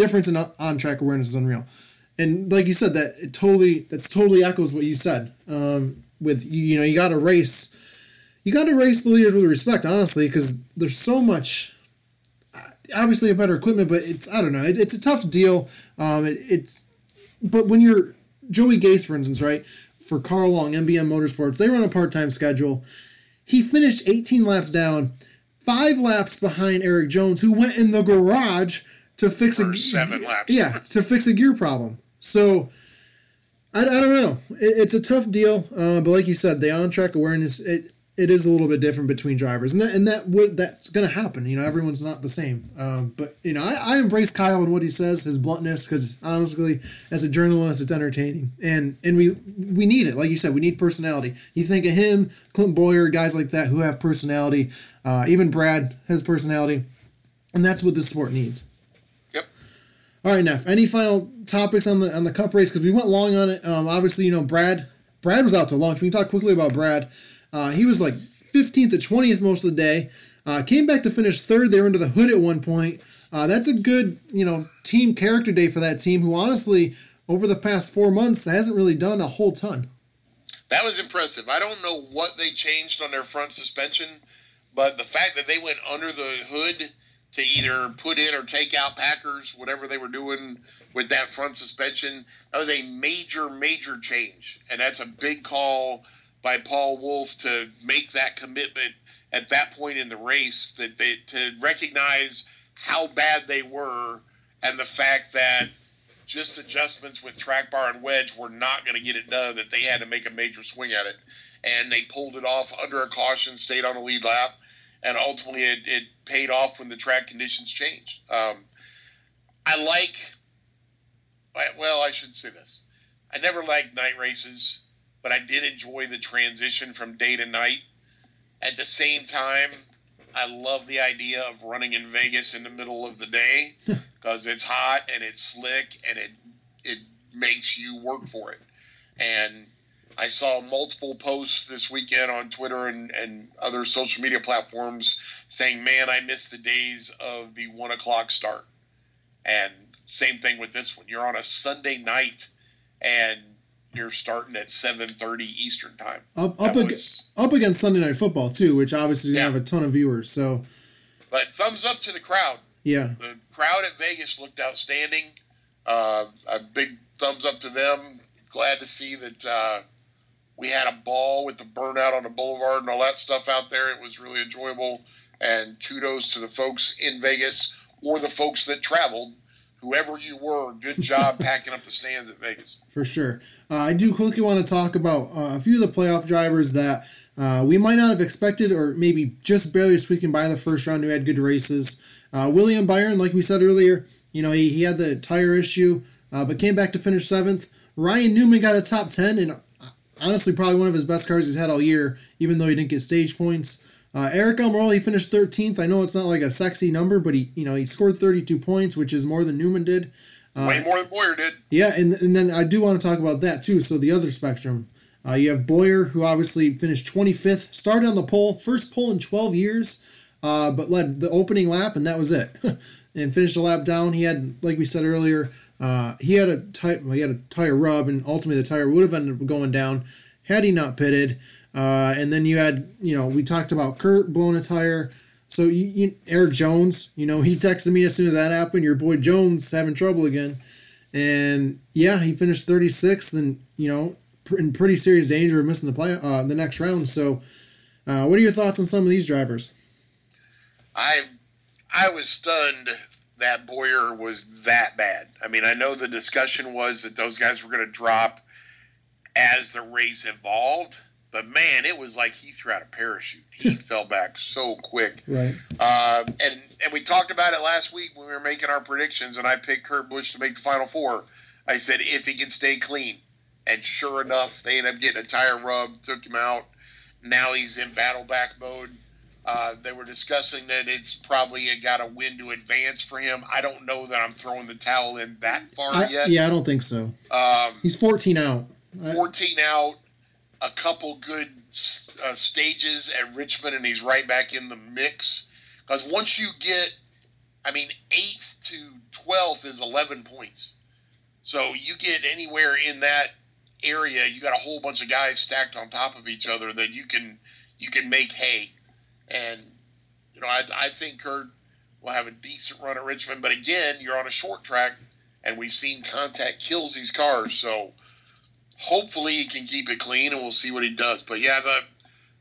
And like you said, that totally echoes what you said. With you got to race the leaders with respect, honestly, because there's so much. Obviously, a better equipment, but it's a tough deal. But when you're Joey Gase, for instance, right, for Carl Long, MBM Motorsports, they run a part-time schedule. he finished 18 laps down, 5 laps behind Eric Jones, who went in the garage to fix for 7 laps. Yeah, to fix a gear problem. So I don't know. It's a tough deal, but like you said, the on-track awareness it is a little bit different between drivers, and that's going to happen. You know, everyone's not the same. But you know, I embrace Kyle and what he says, his bluntness, because honestly, as a journalist, it's entertaining, and we need it. Like you said, we need personality. You think of him, Clint Boyer, guys like that who have personality. Even Brad has personality, and that's what this sport needs. Yep. All right, Neff. Any final topics on the Cup race? Because we went long on it. Obviously, you know, Brad was out to lunch. We can talk quickly about Brad. He was like 15th to 20th most of the day. Came back to finish third. They were under the hood at one point. That's a good, you know, team character day for that team, who honestly, over the past 4 months, hasn't really done a whole ton. That was impressive. I don't know what they changed on their front suspension, but the fact that they went under the hood to either put in or take out Packers, whatever they were doing with that front suspension, that was a major, major change. And that's a big call by Paul Wolfe to make that commitment at that point in the race, that to recognize how bad they were and the fact that just adjustments with track bar and wedge were not going to get it done, that they had to make a major swing at it. And they pulled it off under a caution, stayed on a lead lap, and ultimately it paid off when the track conditions changed. I should say this. I never liked night races, but I did enjoy the transition from day to night. At the same time, I love the idea of running in Vegas in the middle of the day because it's hot and it's slick and it makes you work for it. And I saw multiple posts this weekend on Twitter and other social media platforms saying, man, I miss the days of the 1 o'clock start. And same thing with this one. You're on a Sunday night and you're starting at 7:30 Eastern time. Up against Sunday Night Football too, which obviously is going to have a ton of viewers. So, but thumbs up to the crowd. Yeah, the crowd at Vegas looked outstanding. A big thumbs up to them. Glad to see that we had a ball with the burnout on the boulevard and all that stuff out there. It was really enjoyable. And kudos to the folks in Vegas or the folks that traveled. Whoever you were, good job packing up the stands at Vegas. For sure. I do quickly want to talk about a few of the playoff drivers that we might not have expected, or maybe just barely squeaking by the first round, who had good races. William Byron, like we said earlier, you know, he had the tire issue, but came back to finish 7th. Ryan Newman got a top 10, and honestly probably one of his best cars he's had all year, even though he didn't get stage points. Eric Almirola, he finished 13th. I know it's not like a sexy number, but he scored 32 points, which is more than Newman did. Way more than Boyer did. Yeah, and then I do want to talk about that too. So the other spectrum, you have Boyer, who obviously finished 25th, started on the pole, first pole in 12 years, but led the opening lap, and that was it. And finished a lap down. He had, like we said earlier, he had a tire rub, and ultimately the tire would have ended up going down had he not pitted. And then you had, we talked about Kurt blowing a tire. So Eric Jones, he texted me as soon as that happened. Your boy Jones having trouble again. And yeah, he finished 36th and, in pretty serious danger of missing the next round. So what are your thoughts on some of these drivers? I was stunned that Boyer was that bad. I mean, I know the discussion was that those guys were going to drop as the race evolved, but man, it was like he threw out a parachute. He fell back so quick. Right. And we talked about it last week when we were making our predictions, and I picked Kurt Busch to make the Final Four. I said, if he can stay clean. And sure enough, they ended up getting a tire rub, took him out. Now he's in battle back mode. They were discussing that it's probably got a win to advance for him. I don't know that I'm throwing the towel in that far yet. Yeah, I don't think so. He's 14 out. 14 out, a couple good stages at Richmond, and he's right back in the mix. Because once you get, 8th to 12th is 11 points. So you get anywhere in that area, you got a whole bunch of guys stacked on top of each other that you can make hay. And, I think Kurt will have a decent run at Richmond. But again, you're on a short track, and we've seen contact kills these cars. So hopefully he can keep it clean, and we'll see what he does. But yeah,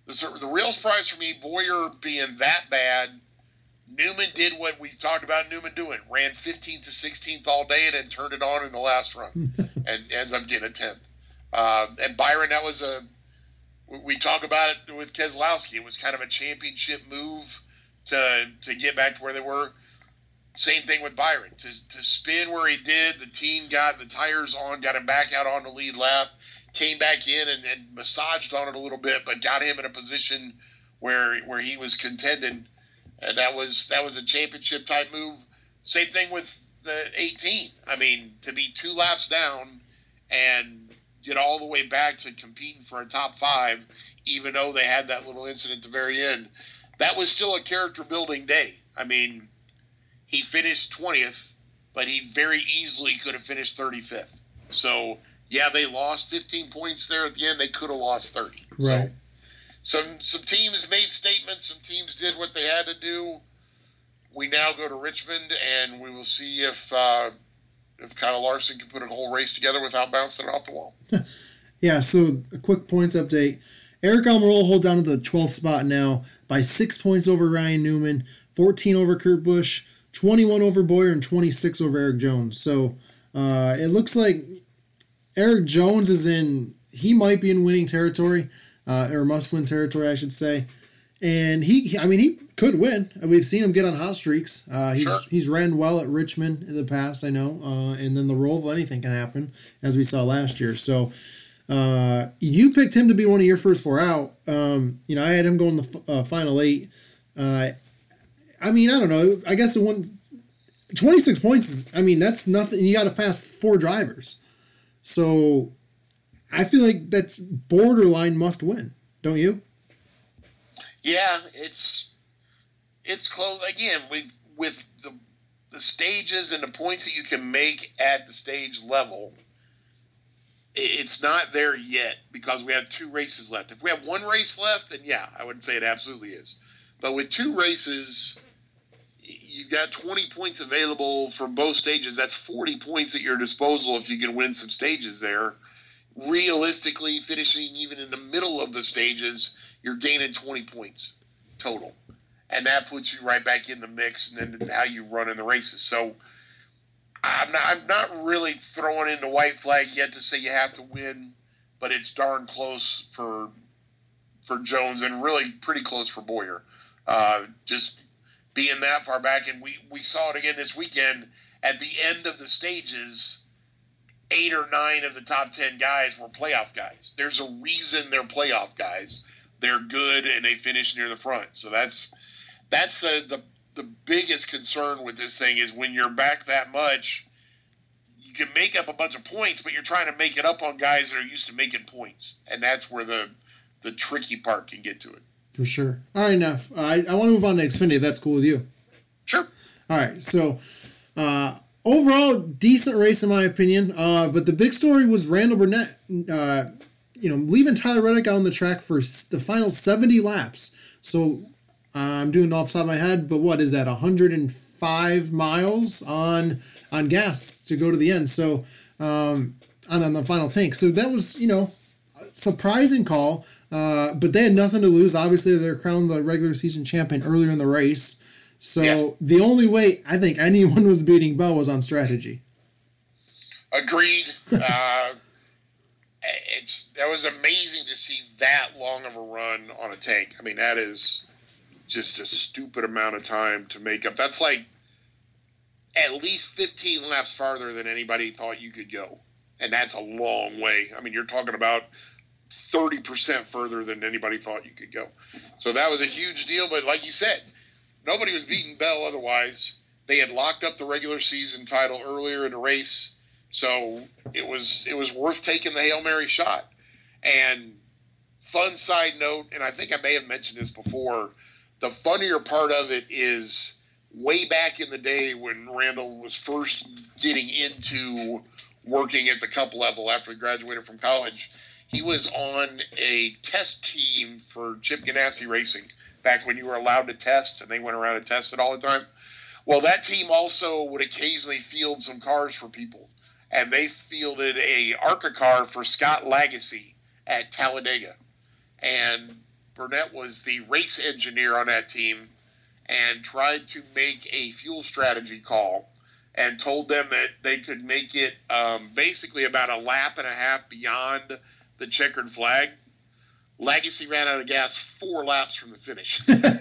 the real surprise for me, Boyer being that bad. Newman did what we talked about Newman doing. Ran 15th to 16th all day and then turned it on in the last run and ends up getting a 10th. And Byron, that was we talk about it with Keselowski. It was kind of a championship move to get back to where they were. Same thing with Byron. To spin where he did, the team got the tires on, got him back out on the lead lap, came back in and massaged on it a little bit, but got him in a position where he was contending. And that was a championship type move. Same thing with the 18. I mean, to be 2 laps down and get all the way back to competing for a top 5, even though they had that little incident at the very end, that was still a character building day. I mean, he finished 20th, but he very easily could have finished 35th. So, yeah, they lost 15 points there at the end. They could have lost 30. Right. So, some teams made statements. Some teams did what they had to do. We now go to Richmond, and we will see if Kyle Larson can put a whole race together without bouncing it off the wall. Yeah, so a quick points update. Eric Almirola hold down to the 12th spot now by 6 points over Ryan Newman, 14 over Kurt Busch, 21 over Boyer, and 26 over Eric Jones. So it looks like Eric Jones he might be in winning territory, or must-win territory, I should say. And he could win. We've seen him get on hot streaks. He's ran well at Richmond in the past, I know. And then the Roval, anything can happen, as we saw last year. So you picked him to be one of your first 4 out. I had him going the final 8. I don't know. I guess 26 points is, that's nothing. You got to pass 4 drivers. So I feel like that's borderline must win, don't you? Yeah, it's close. Again, with the stages and the points that you can make at the stage level, it's not there yet because we have 2 races left. If we have 1 race left, then yeah, I would say it absolutely is. But with 2 races, you've got 20 points available for both stages. That's 40 points at your disposal if you can win some stages there. Realistically, finishing even in the middle of the stages, you're gaining 20 points total. And that puts you right back in the mix and then how you run in the races. So I'm not really throwing in the white flag yet to say you have to win, but it's darn close for Jones and really pretty close for Boyer. Just being that far back, and we saw it again this weekend. At the end of the stages, 8 or 9 of the top 10 guys were playoff guys. There's a reason they're playoff guys. They're good, and they finish near the front. So that's the biggest concern with this thing is when you're back that much, you can make up a bunch of points, but you're trying to make it up on guys that are used to making points. And that's where the tricky part can get to it. For sure. All right, now, I want to move on to Xfinity, if that's cool with you. Sure. All right, so overall, decent race in my opinion. But the big story was Randall Burnett, leaving Tyler Reddick out on the track for the final 70 laps. So I'm doing it off the top of my head, but what is that? 105 miles on gas to go to the end. So on the final tank. So that was, surprising call, but they had nothing to lose. Obviously, they're crowned the regular season champion earlier in the race. So The only way I think anyone was beating Bell was on strategy. Agreed. That was amazing to see that long of a run on a tank. That is just a stupid amount of time to make up. That's like at least 15 laps farther than anybody thought you could go. And that's a long way. You're talking about 30% further than anybody thought you could go. So that was a huge deal. But like you said, nobody was beating Bell otherwise. They had locked up the regular season title earlier in the race. So it was worth taking the Hail Mary shot. And fun side note, and I think I may have mentioned this before, the funnier part of it is way back in the day when Randall was first getting into working at the Cup level after he graduated from college, he was on a test team for Chip Ganassi Racing back when you were allowed to test and they went around and tested all the time. Well, that team also would occasionally field some cars for people, and they fielded a ARCA car for Scott Lagasse at Talladega. And Burnett was the race engineer on that team and tried to make a fuel strategy call and told them that they could make it basically about a lap and a half beyond the checkered flag. Legacy ran out of gas 4 laps from the finish.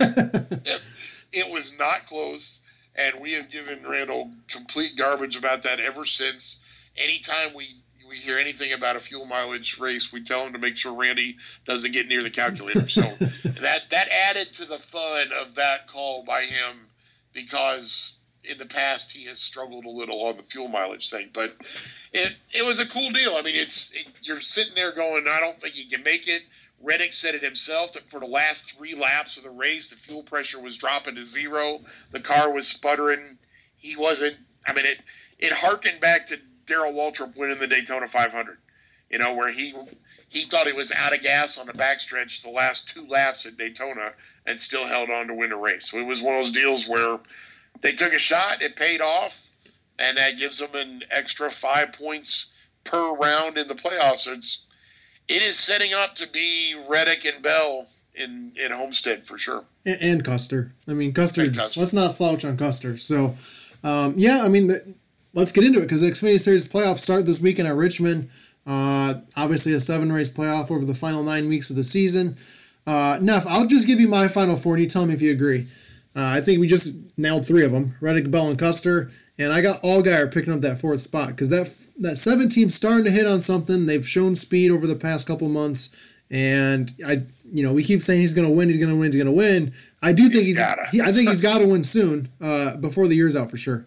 It was not close, and we have given Randall complete garbage about that ever since. Anytime we hear anything about a fuel mileage race, we tell him to make sure Randy doesn't get near the calculator. So that added to the fun of that call by him, because in the past he has struggled a little on the fuel mileage thing. But it was a cool deal. I mean, you're sitting there going, I don't think he can make it. Reddick said it himself that for the last 3 laps of the race, the fuel pressure was dropping to 0. The car was sputtering. He wasn't. I mean, it harkened back to Darrell Waltrip winning the Daytona 500. Where he thought he was out of gas on the backstretch the last 2 laps at Daytona and still held on to win the race. So it was one of those deals where they took a shot, it paid off, and that gives them an extra 5 points per round in the playoffs. It is setting up to be Reddick and Bell in Homestead for sure. And Custer. I mean, Custer. Let's not slouch on Custer. So, I mean, let's get into it, because the Xfinity Series playoffs start this weekend at Richmond. Obviously, a 7-race playoff over the final 9 weeks of the season. Neff, I'll just give you my final 4, and you tell me if you agree. I think we just nailed 3 of them: Reddick, Bell, and Custer. And I got Allgaier picking up that 4th spot, because that 7 team's starting to hit on something. They've shown speed over the past couple months, and we keep saying he's going to win. I do think I think he's got to win soon, before the year's out for sure.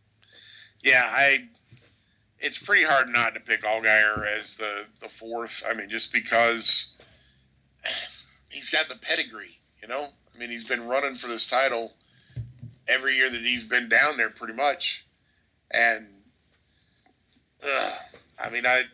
Yeah, it's pretty hard not to pick Allgaier as the 4th. I mean, just because he's got the pedigree, I mean, he's been running for this title every year that he's been down there pretty much. And, I mean, I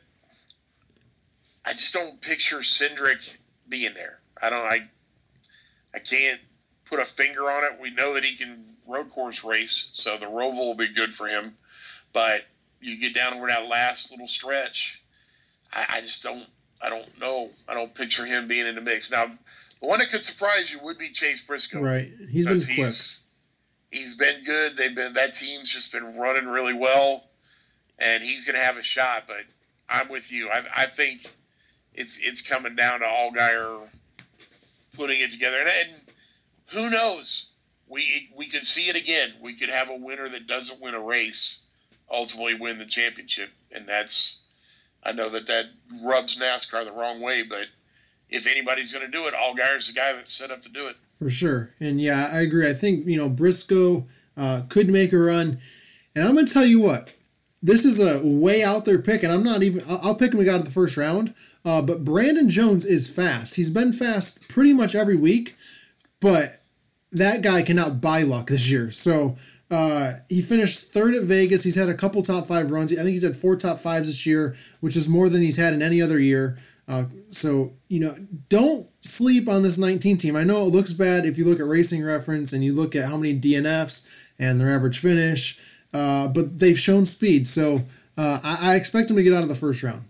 just don't picture Cindric being there. I can't put a finger on it. We know that he can road course race, so the Roval will be good for him. But you get down over that last little stretch, I just don't know. I don't picture him being in the mix. Now, the one that could surprise you would be Chase Briscoe. Right. He's been quick. He's been good. That team's just been running really well, and he's going to have a shot. But I'm with you. I think it's coming down to Allgaier putting it together. And who knows? We could see it again. We could have a winner that doesn't win a race ultimately win the championship, and I know that rubs NASCAR the wrong way, but if anybody's going to do it, Allgaier's the guy that's set up to do it. For sure. And yeah, I agree. I think, Briscoe could make a run. And I'm going to tell you what, this is a way out there pick, and I'll pick him to go out of the first round. But Brandon Jones is fast. He's been fast pretty much every week, but that guy cannot buy luck this year. So he finished 3rd at Vegas. He's had a couple top 5 runs. I think he's had 4 top 5s this year, which is more than he's had in any other year. So, don't sleep on this 19 team. I know it looks bad if you look at Racing Reference and you look at how many DNFs and their average finish, but they've shown speed. So I expect them to get out of the first round.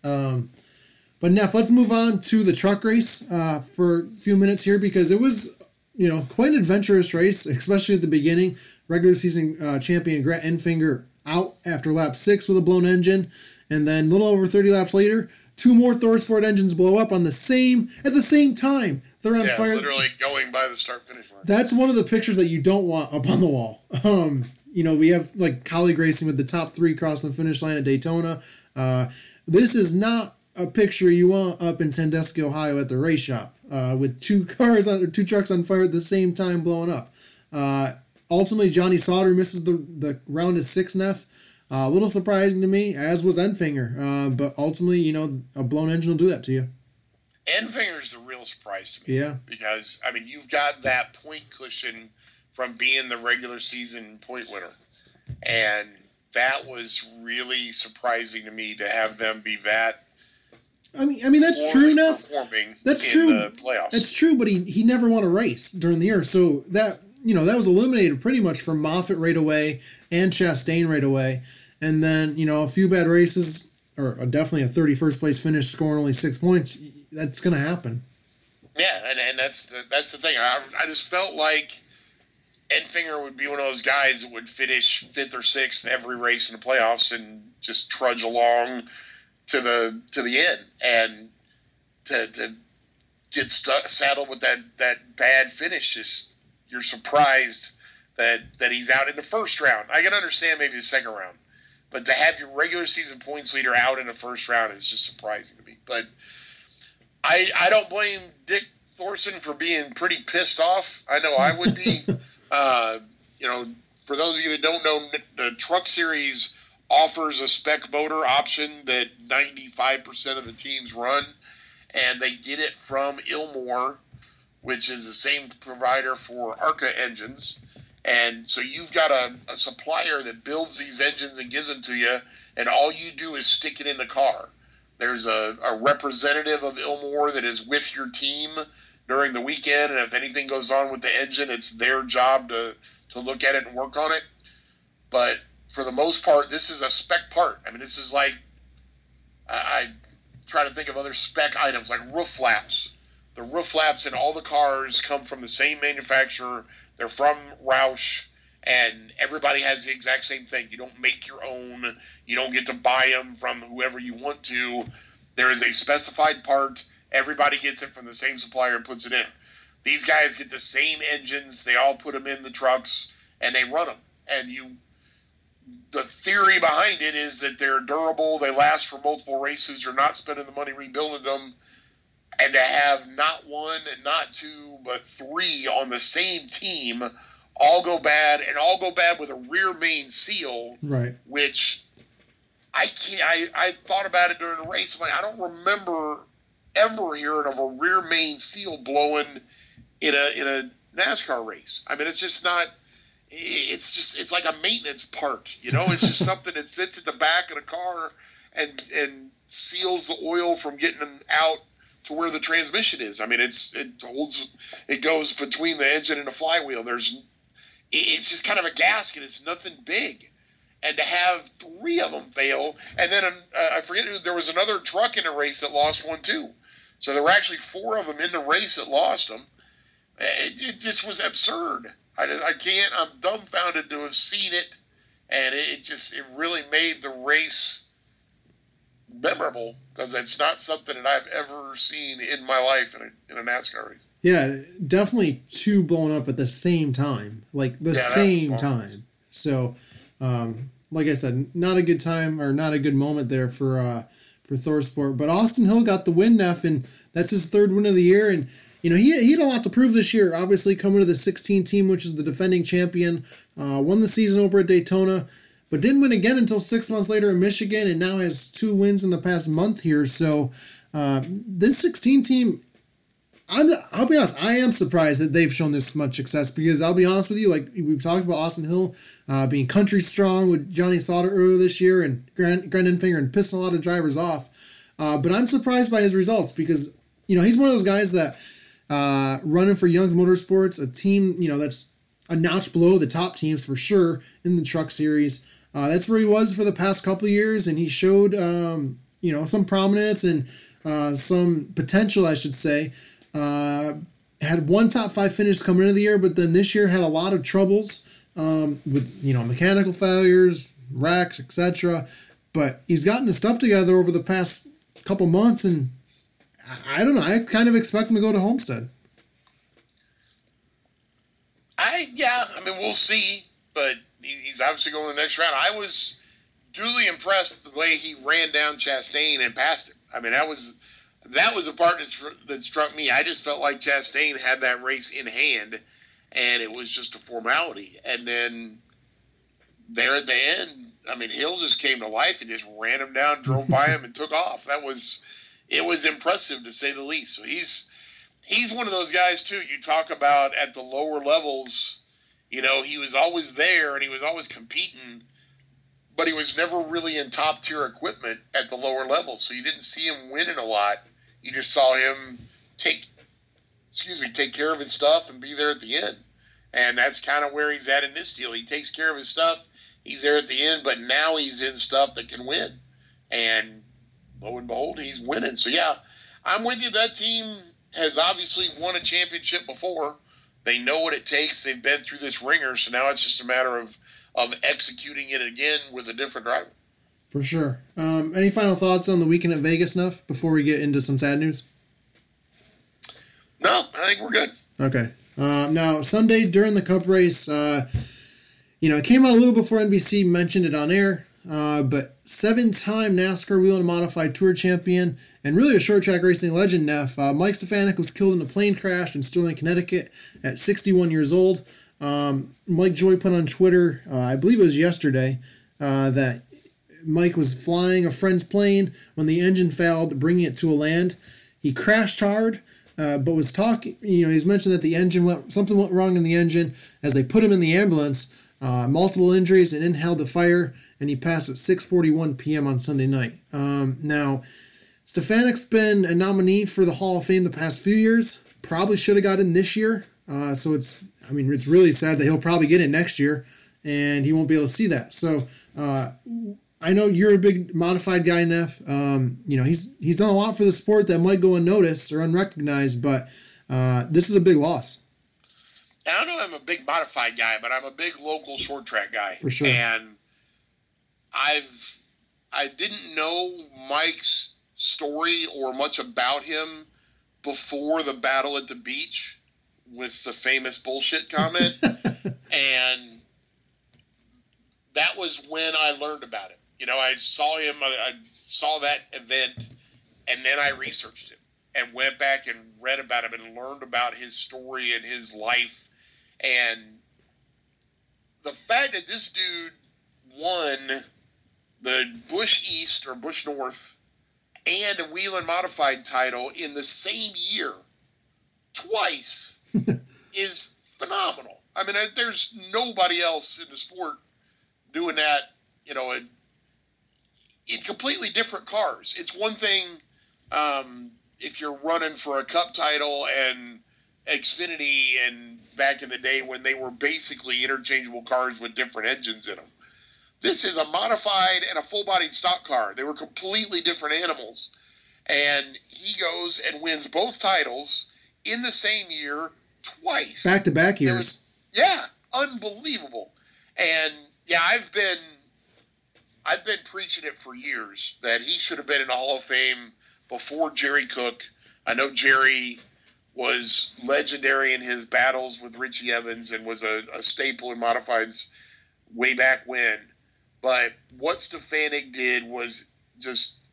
But Neff, let's move on to the truck race for a few minutes here, because it was, quite an adventurous race, especially at the beginning. Regular season champion Grant Enfinger out after lap 6 with a blown engine, and then a little over 30 laps later, 2 more ThorSport engines blow up at the same time. They're on fire. Literally going by the start-finish line. That's one of the pictures that you don't want up on the wall. We have like colleague racing with the top 3 crossing the finish line at Daytona. This is not a picture you want up in Sandusky, Ohio at the race shop with 2 trucks on fire at the same time blowing up. Ultimately, Johnny Sauter misses the round at 6, Neff. A little surprising to me, as was Enfinger. But ultimately, a blown engine will do that to you. Enfinger's the real surprise to me. Yeah. Because, you've got that point cushion from being the regular season point winner. And that was really surprising to me to have them be that. I mean that's true enough. That's true. The playoffs. That's true, but he never won a race during the year. So that was eliminated pretty much from Moffitt right away and Chastain right away. And then, a few bad races, or definitely a 31st place finish scoring only 6 points. That's going to happen. Yeah, and that's the thing. I just felt like Enfinger would be one of those guys that would finish 5th or 6th every race in the playoffs and just trudge along to the end, and to get saddled with that bad finish. Just you're surprised that he's out in the first round. I can understand maybe the second round, but to have your regular season points leader out in the first round is just surprising to me. But I don't blame Dick Thorson for being pretty pissed off. I know I would be. For those of you that don't know, the Truck Series offers a spec motor option that 95% of the teams run, and they get it from Ilmor, which is the same provider for ARCA engines. And so you've got a supplier that builds these engines and gives them to you, and all you do is stick it in the car. There's a representative of Ilmor that is with your team during the weekend, and if anything goes on with the engine, it's their job to look at it and work on it. But for the most part, this is a spec part. I mean, this is like, I try to think of other spec items like roof flaps. The roof flaps in all the cars come from the same manufacturer. They're from Roush, and everybody has the exact same thing. You don't make your own. You don't get to buy them from whoever you want to. There is a specified part. Everybody gets it from the same supplier and puts it in. These guys get the same engines. They all put them in the trucks, and they run them. And the theory behind it is that they're durable. They last for multiple races. You're not spending the money rebuilding them. And to have not one and not two, but 3 on the same team all go bad, and all go bad with a rear main seal, right? Which I thought about it during the race. I'm like, I don't remember ever hearing of a rear main seal blowing in a NASCAR race. I mean, it's just not. It's like a maintenance part, It's just something that sits at the back of the car and seals the oil from getting out to where the transmission is. I mean, it goes between the engine and the flywheel. It's just kind of a gasket. It's nothing big. And to have 3 of them fail, and then I forget there was another truck in the race that lost one too. So there were actually 4 of them in the race that lost them. It just was absurd. I can't. I'm dumbfounded to have seen it, and it really made the race memorable, because it's not something that I've ever seen in my life in a NASCAR race. Yeah, definitely 2 blown up at the same time, like same time. So, like I said, not a good time or not a good moment there for ThorSport. But Austin Hill got the win, Neff, and that's his 3rd win of the year. And he had a lot to prove this year. Obviously, coming to the 16 team, which is the defending champion, won the season over at Daytona, but didn't win again until 6 months later in Michigan, and now has 2 wins in the past month here. So this 16 team, I'll be honest, I am surprised that they've shown this much success, because I'll be honest with you, like we've talked about Austin Hill being country strong with Johnny Sauter earlier this year, and Grant Enfinger, and pissing a lot of drivers off. But I'm surprised by his results, because he's one of those guys that running for Young's Motorsports, a team that's a notch below the top teams for sure in the Truck Series. That's where he was for the past couple of years, and he showed some prominence and some potential, I should say. Had 1 top 5 finish coming into the year, but then this year had a lot of troubles with mechanical failures, wrecks, etc. But he's gotten his stuff together over the past couple months, and I don't know. I kind of expect him to go to Homestead. We'll see, but he's obviously going to the next round. I was duly impressed the way he ran down Chastain and passed him. I mean, that was the part that struck me. I just felt like Chastain had that race in hand, and it was just a formality. And then there at the end, I mean, Hill just came to life and just ran him down, drove by him, and took off. It was impressive, to say the least. So he's one of those guys too. You talk about at the lower levels, he was always there and he was always competing, but he was never really in top tier equipment at the lower levels. So you didn't see him winning a lot. You just saw him take care of his stuff and be there at the end. And that's kind of where he's at in this deal. He takes care of his stuff. He's there at the end, but now he's in stuff that can win. And lo and behold, he's winning. So, yeah, I'm with you. That team, has obviously won a championship before. They know what it takes. They've been through this ringer, so now it's just a matter of executing it again with a different driver. For sure. Any final thoughts on the weekend at Vegas, Nuff, before we get into some sad news? No, I think we're good. Okay. Now, Sunday during the Cup race, it came out a little before NBC mentioned it on air, but 7-time NASCAR Wheel and Modified Tour champion and really a short track racing legend, Neff, Mike Stefanik was killed in a plane crash in Sterling, Connecticut at 61 years old. Mike Joy put on Twitter, I believe it was yesterday, that Mike was flying a friend's plane when the engine failed, bringing it to a land. He crashed hard, but was talking, he's mentioned that something went wrong in the engine as they put him in the ambulance. Multiple injuries and inhaled the fire, and he passed at 6:41 p.m. on Sunday night. Now, Stefanik's been a nominee for the Hall of Fame the past few years. Probably should have got in this year. So it's really sad that he'll probably get in next year, and he won't be able to see that. So I know you're a big modified guy, Neff. He's done a lot for the sport that might go unnoticed or unrecognized, but this is a big loss. I don't know if I'm a big modified guy, but I'm a big local short track guy. For sure. And I didn't know Mike's story or much about him before the battle at the beach with the famous bullshit comment. And that was when I learned about him. I saw him, I saw that event, and then I researched him and went back and read about him and learned about his story and his life. And the fact that this dude won the Busch East or Busch North and a Wheel and Modified title in the same year, twice, is phenomenal. I mean, there's nobody else in the sport doing that, in completely different cars. It's one thing if you're running for a Cup title and Xfinity and back in the day when they were basically interchangeable cars with different engines in them. This is a modified and a full-bodied stock car. They were completely different animals. And he goes and wins both titles in the same year twice. Back-to-back years. Unbelievable. And I've been preaching it for years that he should have been in the Hall of Fame before Jerry Cook. I know Jerry was legendary in his battles with Richie Evans and was a staple in modifieds way back when. But what Stefanik did was just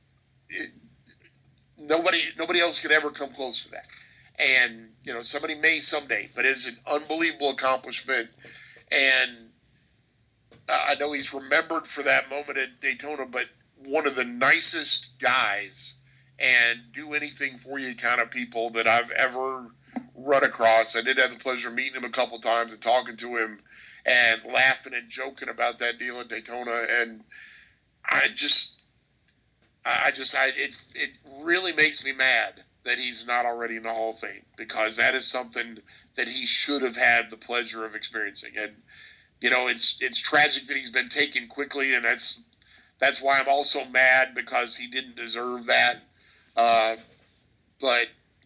nobody else could ever come close to that. And somebody may someday, but it's an unbelievable accomplishment. And I know he's remembered for that moment at Daytona, but one of the nicest guys and do anything for you kind of people that I've ever run across. I did have the pleasure of meeting him a couple times and talking to him and laughing and joking about that deal at Daytona. And it really makes me mad that he's not already in the Hall of Fame, because that is something that he should have had the pleasure of experiencing. And, it's tragic that he's been taken quickly, and that's why I'm also mad, because he didn't deserve that. But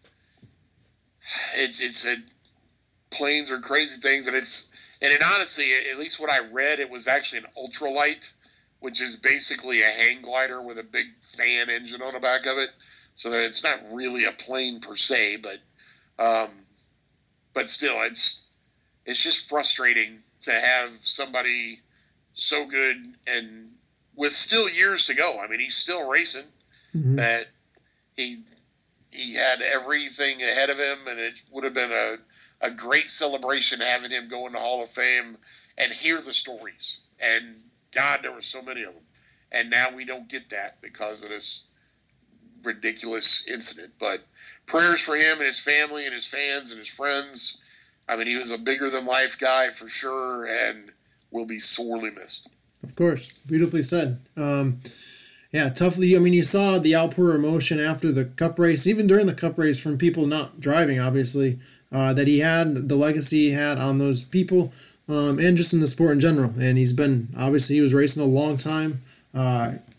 planes are crazy things, and honestly, at least what I read, it was actually an ultralight, which is basically a hang glider with a big fan engine on the back of it, so that it's not really a plane per se, but still, it's just frustrating to have somebody so good and with still years to go. I mean, he's still racing. Mm-hmm. That he had everything ahead of him, and it would have been a great celebration having him go in the Hall of Fame and hear the stories. And God, there were so many of them. And now we don't get that because of this ridiculous incident. But prayers for him and his family and his fans and his friends. I mean, he was a bigger-than-life guy for sure, and will be sorely missed. Of course. Beautifully said. Toughly. I mean, you saw the outpour of emotion after the Cup race, even during the Cup race, from people not driving, obviously, that he had, the legacy he had on those people, and just in the sport in general. And he was racing a long time,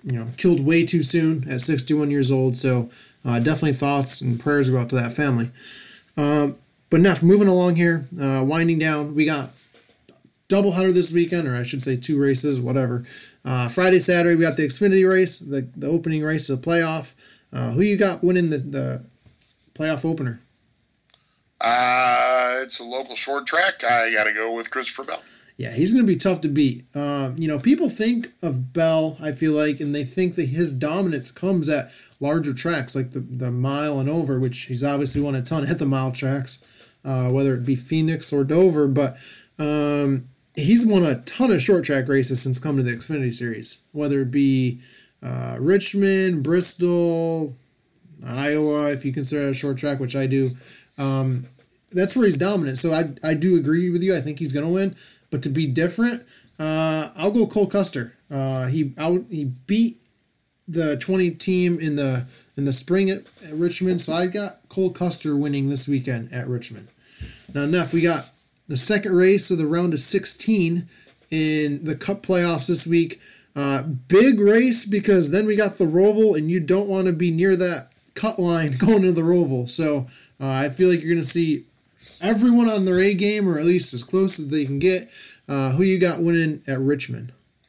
killed way too soon at 61 years old. So definitely thoughts and prayers go out to that family. But Neff, moving along here, winding down, we got doubleheader this weekend, or I should say 2 races, whatever. Friday, Saturday, we got the Xfinity race, the opening race of the playoff. Who you got winning the playoff opener? It's a local short track. I got to go with Christopher Bell. Yeah, he's going to be tough to beat. People think of Bell, I feel like, and they think that his dominance comes at larger tracks like the mile and over, which he's obviously won a ton at the mile tracks, whether it be Phoenix or Dover. But he's won a ton of short track races since coming to the Xfinity Series, whether it be Richmond, Bristol, Iowa, if you consider it a short track, which I do. That's where he's dominant. So I do agree with you. I think he's going to win. But to be different, I'll go Cole Custer. He beat the 20 team in the spring at Richmond. So I got Cole Custer winning this weekend at Richmond. Now, Neff, we got the second race of the round of 16 in the Cup playoffs this week. Big race because then we got the Roval, and you don't want to be near that cut line going to the Roval. So I feel like you're going to see everyone on their A game, or at least as close as they can get. Who you got winning at Richmond?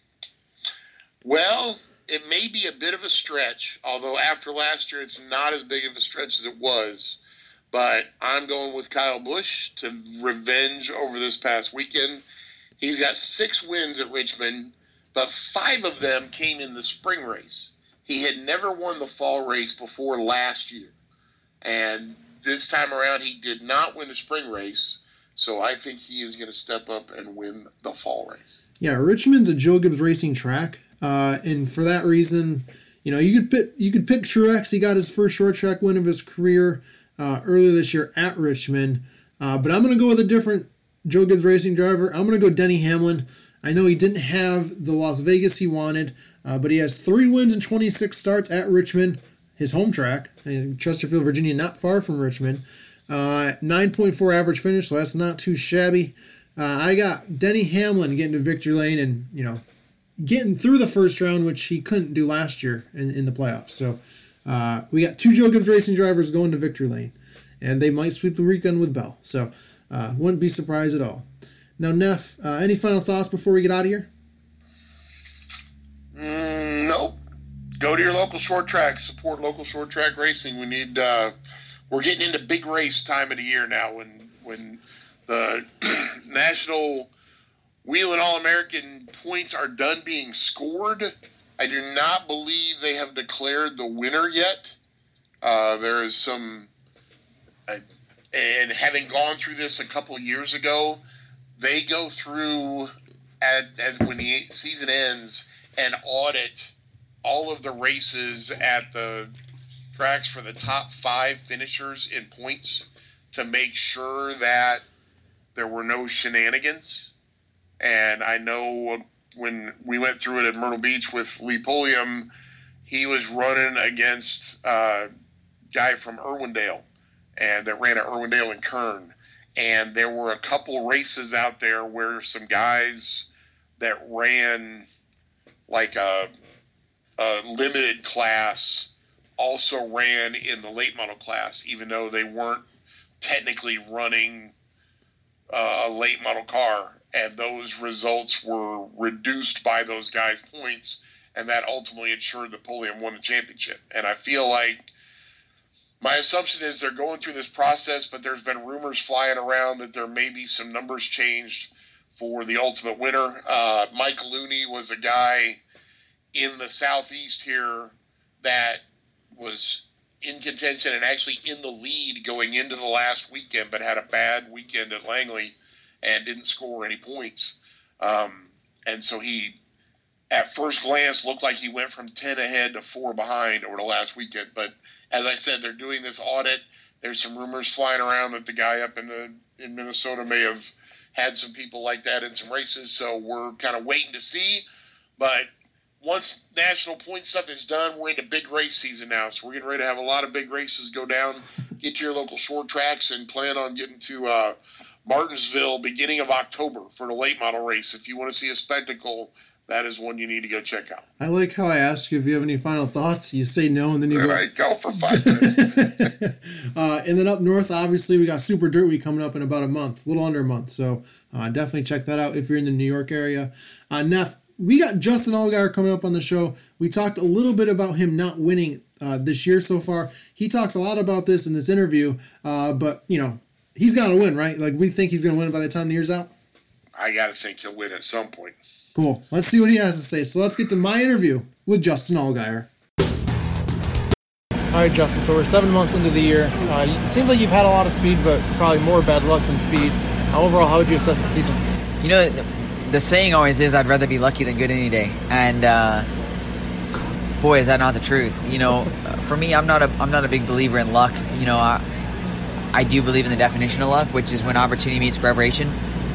Well, it may be a bit of a stretch, although after last year it's not as big of a stretch as it was. But I'm going with Kyle Busch to revenge over this past weekend. He's got 6 wins at Richmond, but 5 of them came in the spring race. He had never won the fall race before last year. And this time around, he did not win the spring race. So I think he is going to step up and win the fall race. Yeah, Richmond's a Joe Gibbs Racing track. And for that reason, you could pick Truex. He got his first short track win of his career earlier this year at Richmond. But I'm going to go with a different Joe Gibbs Racing driver. I'm going to go Denny Hamlin. I know he didn't have the Las Vegas he wanted, but he has 3 wins and 26 starts at Richmond, his home track, in Chesterfield, Virginia, not far from Richmond. 9.4 average finish, so that's not too shabby. I got Denny Hamlin getting to victory lane and, getting through the first round, which he couldn't do last year in the playoffs. So we got 2 Joe Gibbs Racing drivers going to victory lane, and they might sweep the weekend with Bell. So wouldn't be surprised at all. Now, Neff, any final thoughts before we get out of here? Nope. Go to your local short track. Support local short track racing. We need. We're getting into big race time of the year now. When the National Wheel and All-American points are done being scored, I do not believe they have declared the winner yet. There is some, and having gone through this a couple years ago, they go through as when the season ends and audit all of the races at the tracks for the top 5 finishers in points to make sure that there were no shenanigans. And I know when we went through it at Myrtle Beach with Lee Pulliam, he was running against a guy from Irwindale, and that ran at Irwindale and Kern. And there were a couple races out there where some guys that ran like a limited class also ran in the late model class, even though they weren't technically running a late model car. And those results were reduced by those guys' points, and that ultimately ensured that Pulliam won the championship. And I feel like my assumption is they're going through this process, but there's been rumors flying around that there may be some numbers changed for the ultimate winner. Mike Looney was a guy in the Southeast here that was in contention and actually in the lead going into the last weekend, but had a bad weekend at Langley and didn't score any points. And so he, at first glance, looked like he went from 10 ahead to 4 behind over the last weekend. But as I said, they're doing this audit. There's some rumors flying around that the guy up in Minnesota may have had some people like that in some races. So we're kind of waiting to see. But once national point stuff is done, we're into big race season now. So we're getting ready to have a lot of big races go down. Get to your local short tracks and plan on getting to Martinsville beginning of October for the late model race. If you want to see a spectacle, that is one you need to go check out. I like how I ask you if you have any final thoughts. You say no, and then you All right, go for 5 minutes. And then up north, obviously, we got Super Dirt Week coming up in about a month, a little under a month. So definitely check that out if you're in the New York area. Neff, we got Justin Allgaier coming up on the show. We talked a little bit about him not winning this year so far. He talks a lot about this in this interview, but, he's got to win, right? Like, we think he's going to win by the time the year's out? I got to think he'll win at some point. Cool. Let's see what he has to say. So let's get to my interview with Justin Allgaier. All right, Justin. So we're 7 months into the year. It seems like you've had a lot of speed, but probably more bad luck than speed. Overall, how would you assess the season? The saying always is, "I'd rather be lucky than good any day." And boy, is that not the truth. For me, I'm not a big believer in luck. I do believe in the definition of luck, which is when opportunity meets preparation.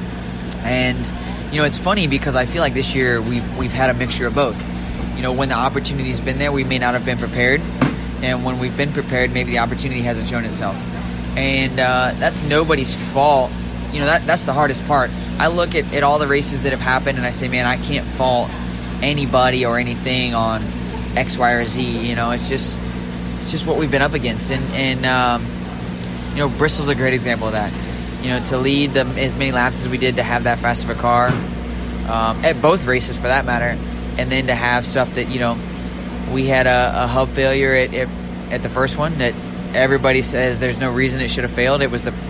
And it's funny because I feel like this year we've had a mixture of both. When the opportunity's been there, we may not have been prepared, and when we've been prepared, maybe the opportunity hasn't shown itself. And that's nobody's fault. That's the hardest part. I look at all the races that have happened, and I say, man, I can't fault anybody or anything on X, Y, or Z. It's just what we've been up against, and Bristol's a great example of that. To lead as many laps as we did, to have that fast of a car, at both races for that matter, and then to have stuff that, we had a hub failure at the first one that everybody says there's no reason it should have failed. It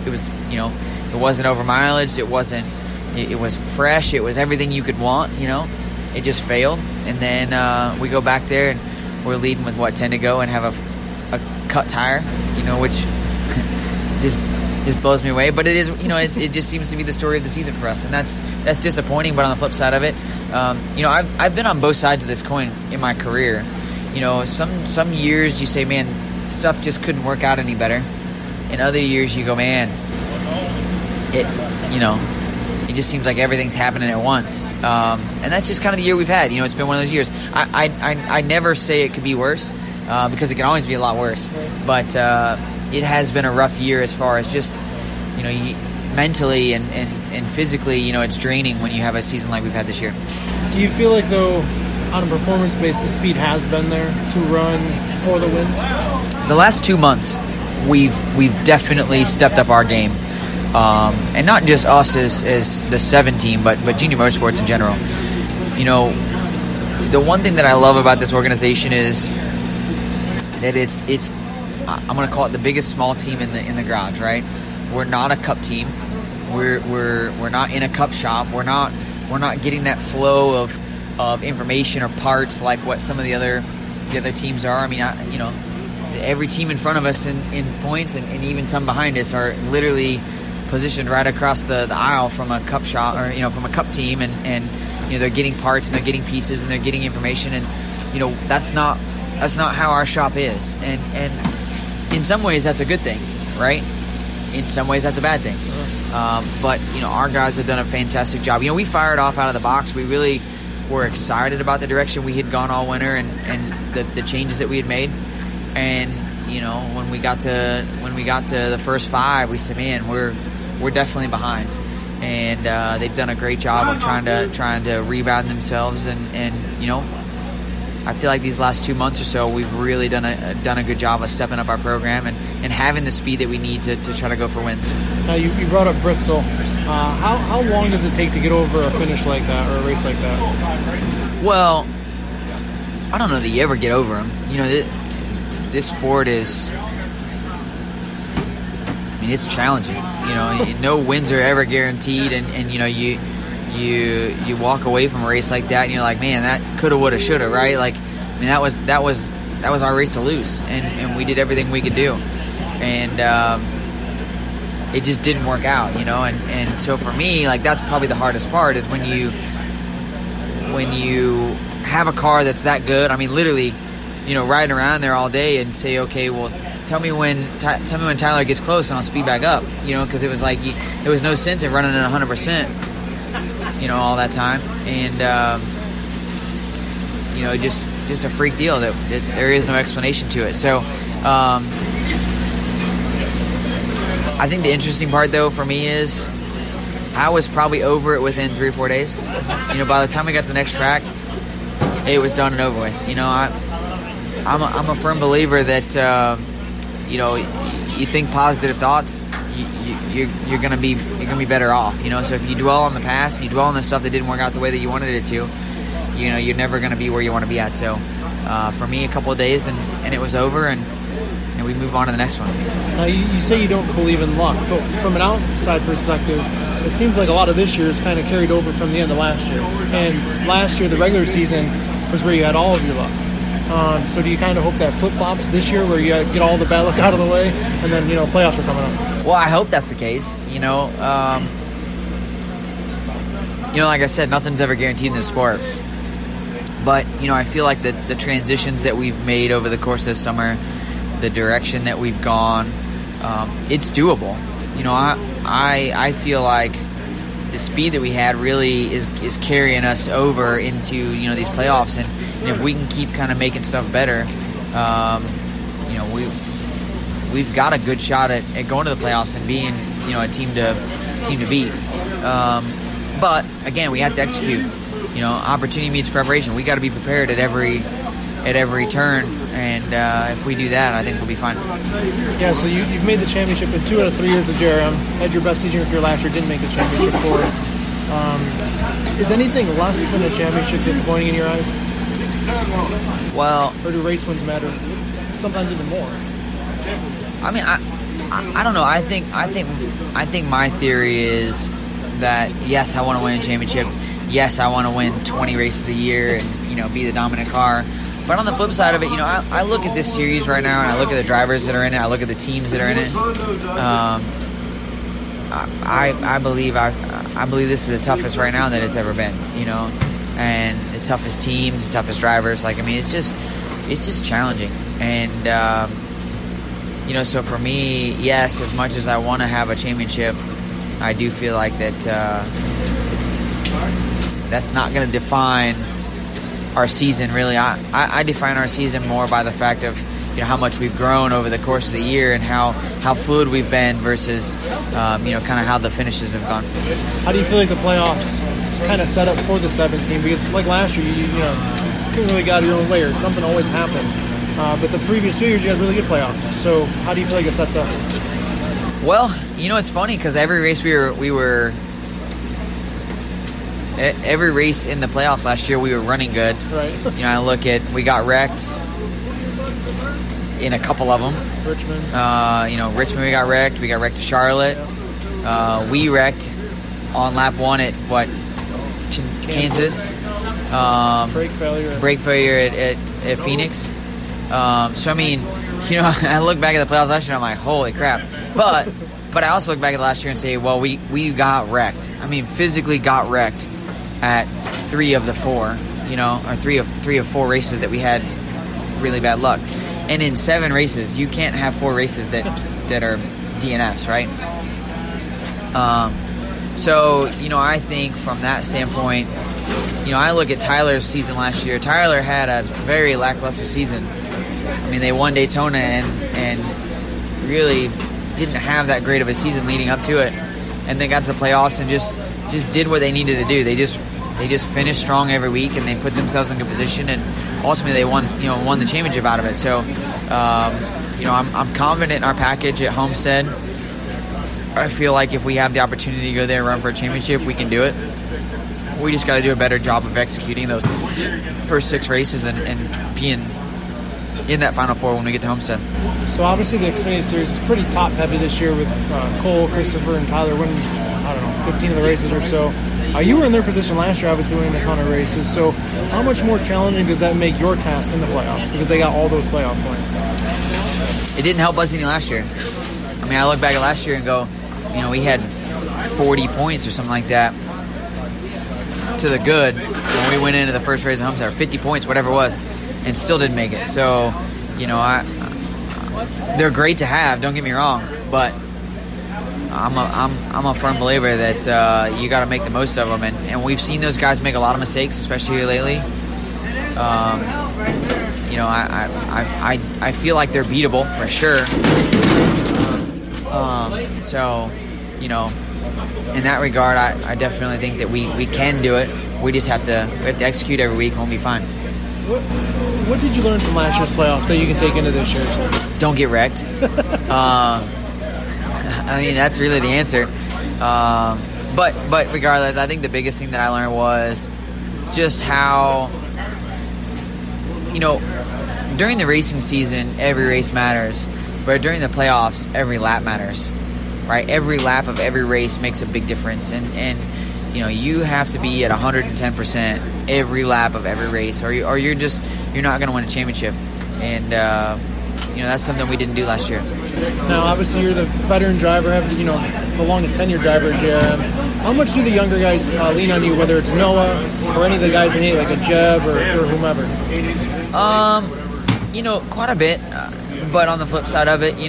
wasn't over mileage, it was fresh, it was everything you could want, it just failed. And then we go back there and we're leading with 10 to go and have a cut tire, which just blows me away. But it is, it just seems to be the story of the season for us, and that's disappointing. But on the flip side of it, I've been on both sides of this coin in my career. Some years you say, man, stuff just couldn't work out any better. In other years you go, man, it just seems like everything's happening at once. And that's just kind of the year we've had. It's been one of those years. I never say it could be worse, because it can always be a lot worse. But it has been a rough year as far as just, mentally and physically, it's draining when you have a season like we've had this year. Do you feel like, though, on a performance base, the speed has been there to run for the wins? The last 2 months, we've definitely stepped up our game. And not just us as the 7 team, but Junior Motorsports in general. The one thing that I love about this organization is that it's I'm going to call it the biggest small team in the garage, right? We're not a cup team. We're not in a cup shop. We're not getting that flow of information or parts like what some of the other teams are. I mean, every team in front of us in points and even some behind us are literally positioned right across the aisle from a cup shop, or from a cup team, and they're getting parts and they're getting pieces and they're getting information, and that's not how our shop is, and in some ways that's a good thing, right? In some ways that's a bad thing. But our guys have done a fantastic job. We fired off out of the box. We really were excited about the direction we had gone all winter and the changes that we had made. And when we got to the first 5, we said, man, we're definitely behind. And they've done a great job of trying to rebound themselves. And I feel like these last 2 months or so, we've really done a good job of stepping up our program and having the speed that we need to try to go for wins. Now you brought up Bristol. How long does it take to get over a finish like that or a race like that? Well, I don't know that you ever get over them. This sport is, it's challenging. No wins are ever guaranteed, and you walk away from a race like that and you're like, man, that coulda, woulda, shoulda, right? Like, that was our race to lose, and we did everything we could do, and it just didn't work out, and so for me, like, that's probably the hardest part, is when you have a car that's that good. I mean, literally, riding around there all day and say, okay, well, tell me when Tyler gets close and I'll speed back up, because it was like there was no sense in running at 100%. All that time, and just a freak deal that there is no explanation to it. So I think the interesting part, though, for me is I was probably over it within 3 or 4 days. By the time we got to the next track, it was done and over with. I'm a firm believer that you think positive thoughts, you're gonna be better off. So if you dwell on the past, you dwell on the stuff that didn't work out the way that you wanted it to, you're never gonna be where you want to be at. So for me, a couple of days and it was over, and we move on to the next one. Now you say you don't believe in luck, but from an outside perspective, it seems like a lot of this year is kind of carried over from the end of last year. And last year, the regular season was where you had all of your luck. So do you kind of hope that flip-flops this year, where you get all the bad luck out of the way, and then, playoffs are coming up? Well, I hope that's the case. Like I said, nothing's ever guaranteed in this sport. But, I feel like the transitions that we've made over the course of this summer, the direction that we've gone, it's doable. I feel like the speed that we had really is carrying us over into these playoffs, and if we can keep kind of making stuff better, we've got a good shot at going to the playoffs and being a team to beat. But again, we have to execute. Opportunity meets preparation. We got to be prepared at every turn, and if we do that, I think we'll be fine. Yeah, so you've made the championship in 2 out of 3 years with JRM. Had your best season of your career last year, didn't make the championship for it. Is anything less than a championship disappointing in your eyes? Well, or do race wins matter? Sometimes even more. I mean, I don't know. I think my theory is that yes, I want to win a championship. Yes, I want to win 20 races a year and be the dominant car. But on the flip side of it, I look at this series right now, and I look at the drivers that are in it. I look at the teams that are in it. I believe this is the toughest right now that it's ever been. And the toughest teams, the toughest drivers. It's just challenging. And so for me, yes, as much as I want to have a championship, I do feel like that that's not going to define our season, really. I define our season more by the fact of how much we've grown over the course of the year and how fluid we've been versus kind of how the finishes have gone. How do you feel like the playoffs kind of set up for the 17? Because like last year, you couldn't really get out of your own way, or something always happened. But the previous 2 years, you had really good playoffs. So how do you feel like it sets up? Well, it's funny because every race every race in the playoffs last year, we were running good. Right. I look at, we got wrecked in a couple of them. Richmond. Richmond, we got wrecked. We got wrecked at Charlotte. We wrecked on lap 1 at Kansas. Brake failure at Phoenix. So I mean, I look back at the playoffs last year and I'm like, holy crap. But I also look back at last year and say, well, we got wrecked. I mean, physically got wrecked at 3 of the 4, or 3 of 4 races that we had really bad luck. And in 7 races, you can't have 4 races that are DNFs, right? So, I think from that standpoint, I look at Tyler's season last year. Tyler had a very lackluster season. I mean, they won Daytona and really didn't have that great of a season leading up to it. And they got to the playoffs and just did what they needed to do. They just finished strong every week, and they put themselves in good position, and ultimately they won the championship out of it. So, I'm confident in our package at Homestead. I feel like if we have the opportunity to go there and run for a championship, we can do it. We just got to do a better job of executing those first 6 races and being in that Final 4 when we get to Homestead. So obviously the Xfinity Series is pretty top-heavy this year with Cole, Christopher, and Tyler winning, 15 of the races or so. You were in their position last year, obviously winning a ton of races. So how much more challenging does that make your task in the playoffs? Because they got all those playoff points. It didn't help us any last year. I mean, I look back at last year and go, we had 40 points or something like that to the good when we went into the first race of Homestead, or 50 points, whatever it was, and still didn't make it. So, they're great to have, don't get me wrong, but I'm a firm believer that you got to make the most of them, and we've seen those guys make a lot of mistakes, especially here lately. I feel like they're beatable for sure. So, in that regard, I definitely think that we can do it. We just have to execute every week and we'll be fine. What did you learn from last year's playoffs that you can take into this year's? Don't get wrecked. I mean, that's really the answer. But regardless, I think the biggest thing that I learned was just how, during the racing season, every race matters. But during the playoffs, every lap matters, right? Every lap of every race makes a big difference. And you have to be at 110% every lap of every race, or you're not going to win a championship. And that's something we didn't do last year. Now, obviously, you're the veteran driver, the longest tenure driver at JRM. How much do the younger guys lean on you, whether it's Noah or any of the guys in the like a Jeb or whomever? Quite a bit. But on the flip side of it,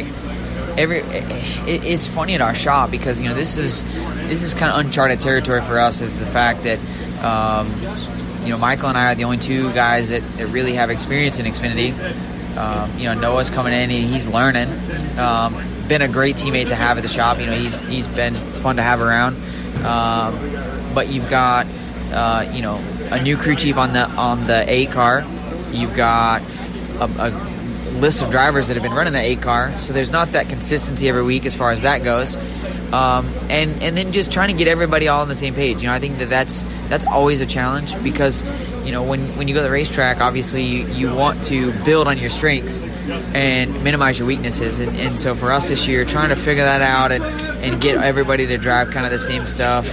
it's funny at our shop because this is kind of uncharted territory for us. Is the fact that Michael and I are the only two guys that really have experience in Xfinity. Noah's coming in, he's learning. Been a great teammate to have at the shop. He's been fun to have around. But you've got a new crew chief on the 8 car. You've got a list of drivers that have been running the 8 car, so there's not that consistency every week as far as that goes. And then just trying to get everybody all on the same page. I think that's always a challenge because when you go to the racetrack, obviously you want to build on your strengths and minimize your weaknesses. And so for us this year, trying to figure that out and get everybody to drive kind of the same stuff,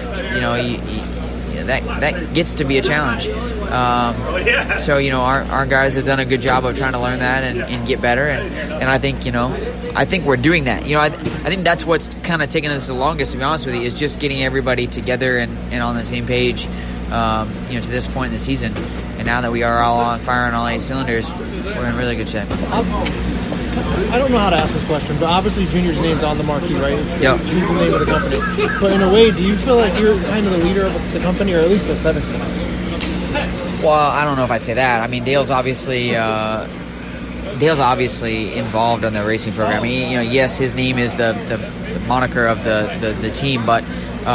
that gets to be a challenge. So our guys have done a good job of trying to learn that and get better, and I think we're doing that. I think that's what's kind of taken us the longest, to be honest with you, is just getting everybody together and on the same page. To this point in the season, and now that we are all on fire on all 8 cylinders, we're in really good shape. I don't know how to ask this question, but obviously Junior's name's on the marquee, right? Yep. He's the name of the company. But in a way, do you feel like you're kind of the leader of the company, or at least the 17? Well, I don't know if I'd say that. I mean, Dale's obviously involved in the racing program. I mean, yes, his name is the moniker of the team, but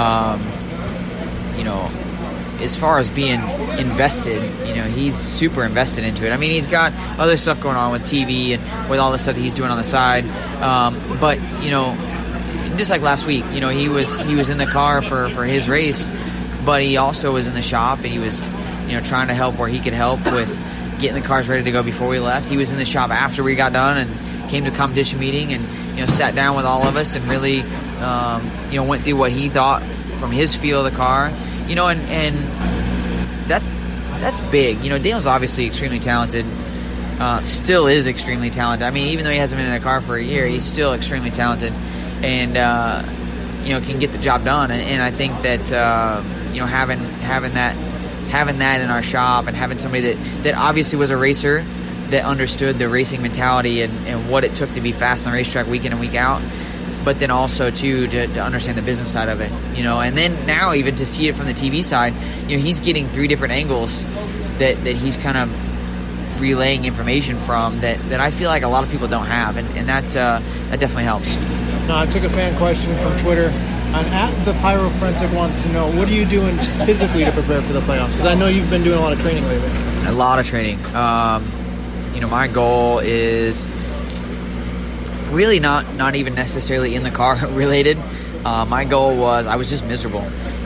as far as being invested, he's super invested into it. I mean, he's got other stuff going on with TV and with all the stuff that he's doing on the side. But just like last week, he was in the car for his race, but he also was in the shop and he was, trying to help where he could help with getting the cars ready to go before we left. He was in the shop after we got done and came to a competition meeting and sat down with all of us and really went through what he thought from his feel of the car. And that's big. Dale's obviously extremely talented. Still is extremely talented. I mean, even though he hasn't been in a car for a year, he's still extremely talented, and can get the job done. And I think that having that in our shop and having somebody that obviously was a racer, that understood the racing mentality and what it took to be fast on the racetrack week in and week out. But then also to understand the business side of it, and then now even to see it from the TV side, he's getting 3 different angles that he's kind of relaying information from that I feel like a lot of people don't have, and that definitely helps. Now, I took a fan question from Twitter, and @thepyrofrentic wants to know, what are you doing physically to prepare for the playoffs? Because I know you've been doing a lot of training lately. A lot of training. My goal is really not even necessarily in the car related. My goal was, I was just miserable.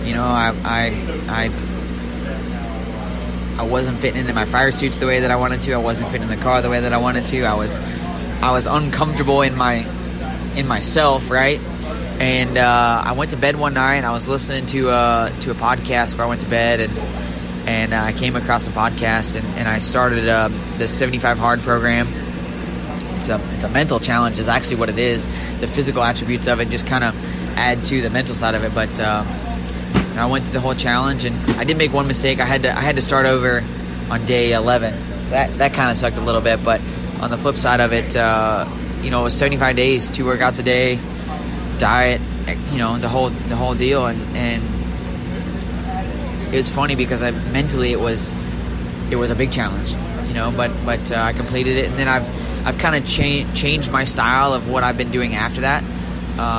I wasn't fitting into my fire suits the way that I wanted to. I wasn't fitting in the car the way that I wanted to. I was uncomfortable in myself, right? And I went to bed one night and I was listening to a podcast before I went to bed, and I came across a podcast and I started the 75 Hard program. It's a mental challenge is actually what it is. The physical attributes of it just kind of add to the mental side of it. But I went through the whole challenge, and I did make one mistake. I had to start over on day 11. So that kind of sucked a little bit. But on the flip side of it, it was 75 days, 2 workouts a day, diet, the whole deal. And it was funny because mentally it was a big challenge, But I completed it, and then I've kind of changed my style of what I've been doing after that.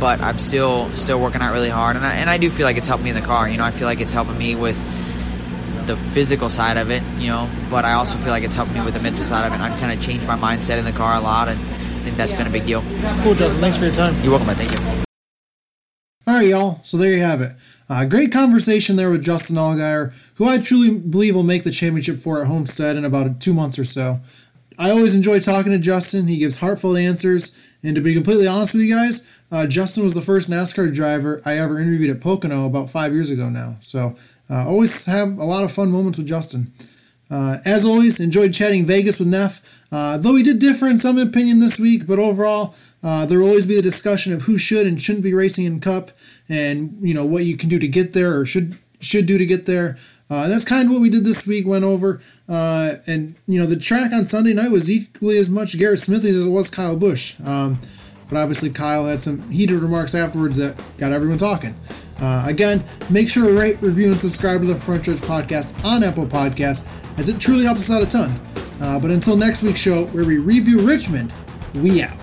but I'm still working out really hard, and I do feel like it's helped me in the car. I feel like it's helping me with the physical side of it, but I also feel like it's helping me with the mental side of it. I've kind of changed my mindset in the car a lot, and I think that's been a big deal. Cool, Justin. Thanks for your time. You're welcome, man. Thank you. All right, y'all. So there you have it. Great conversation there with Justin Allgaier, who I truly believe will make the championship for at Homestead in about 2 months or so. I always enjoy talking to Justin. He gives heartfelt answers. And to be completely honest with you guys, Justin was the first NASCAR driver I ever interviewed at Pocono about 5 years ago now. So always have a lot of fun moments with Justin. As always, enjoyed chatting Vegas with Neff. Though we did differ in some opinion this week, but overall, there will always be the discussion of who should and shouldn't be racing in Cup, and what you can do to get there or should do to get there. That's kind of what we did this week, went over. And the track on Sunday night was equally as much Garrett Smithies as it was Kyle Busch. But obviously Kyle had some heated remarks afterwards that got everyone talking. Again, make sure to rate, review, and subscribe to the Front Stretch Podcast on Apple Podcasts, as it truly helps us out a ton. But until next week's show, where we review Richmond, we out.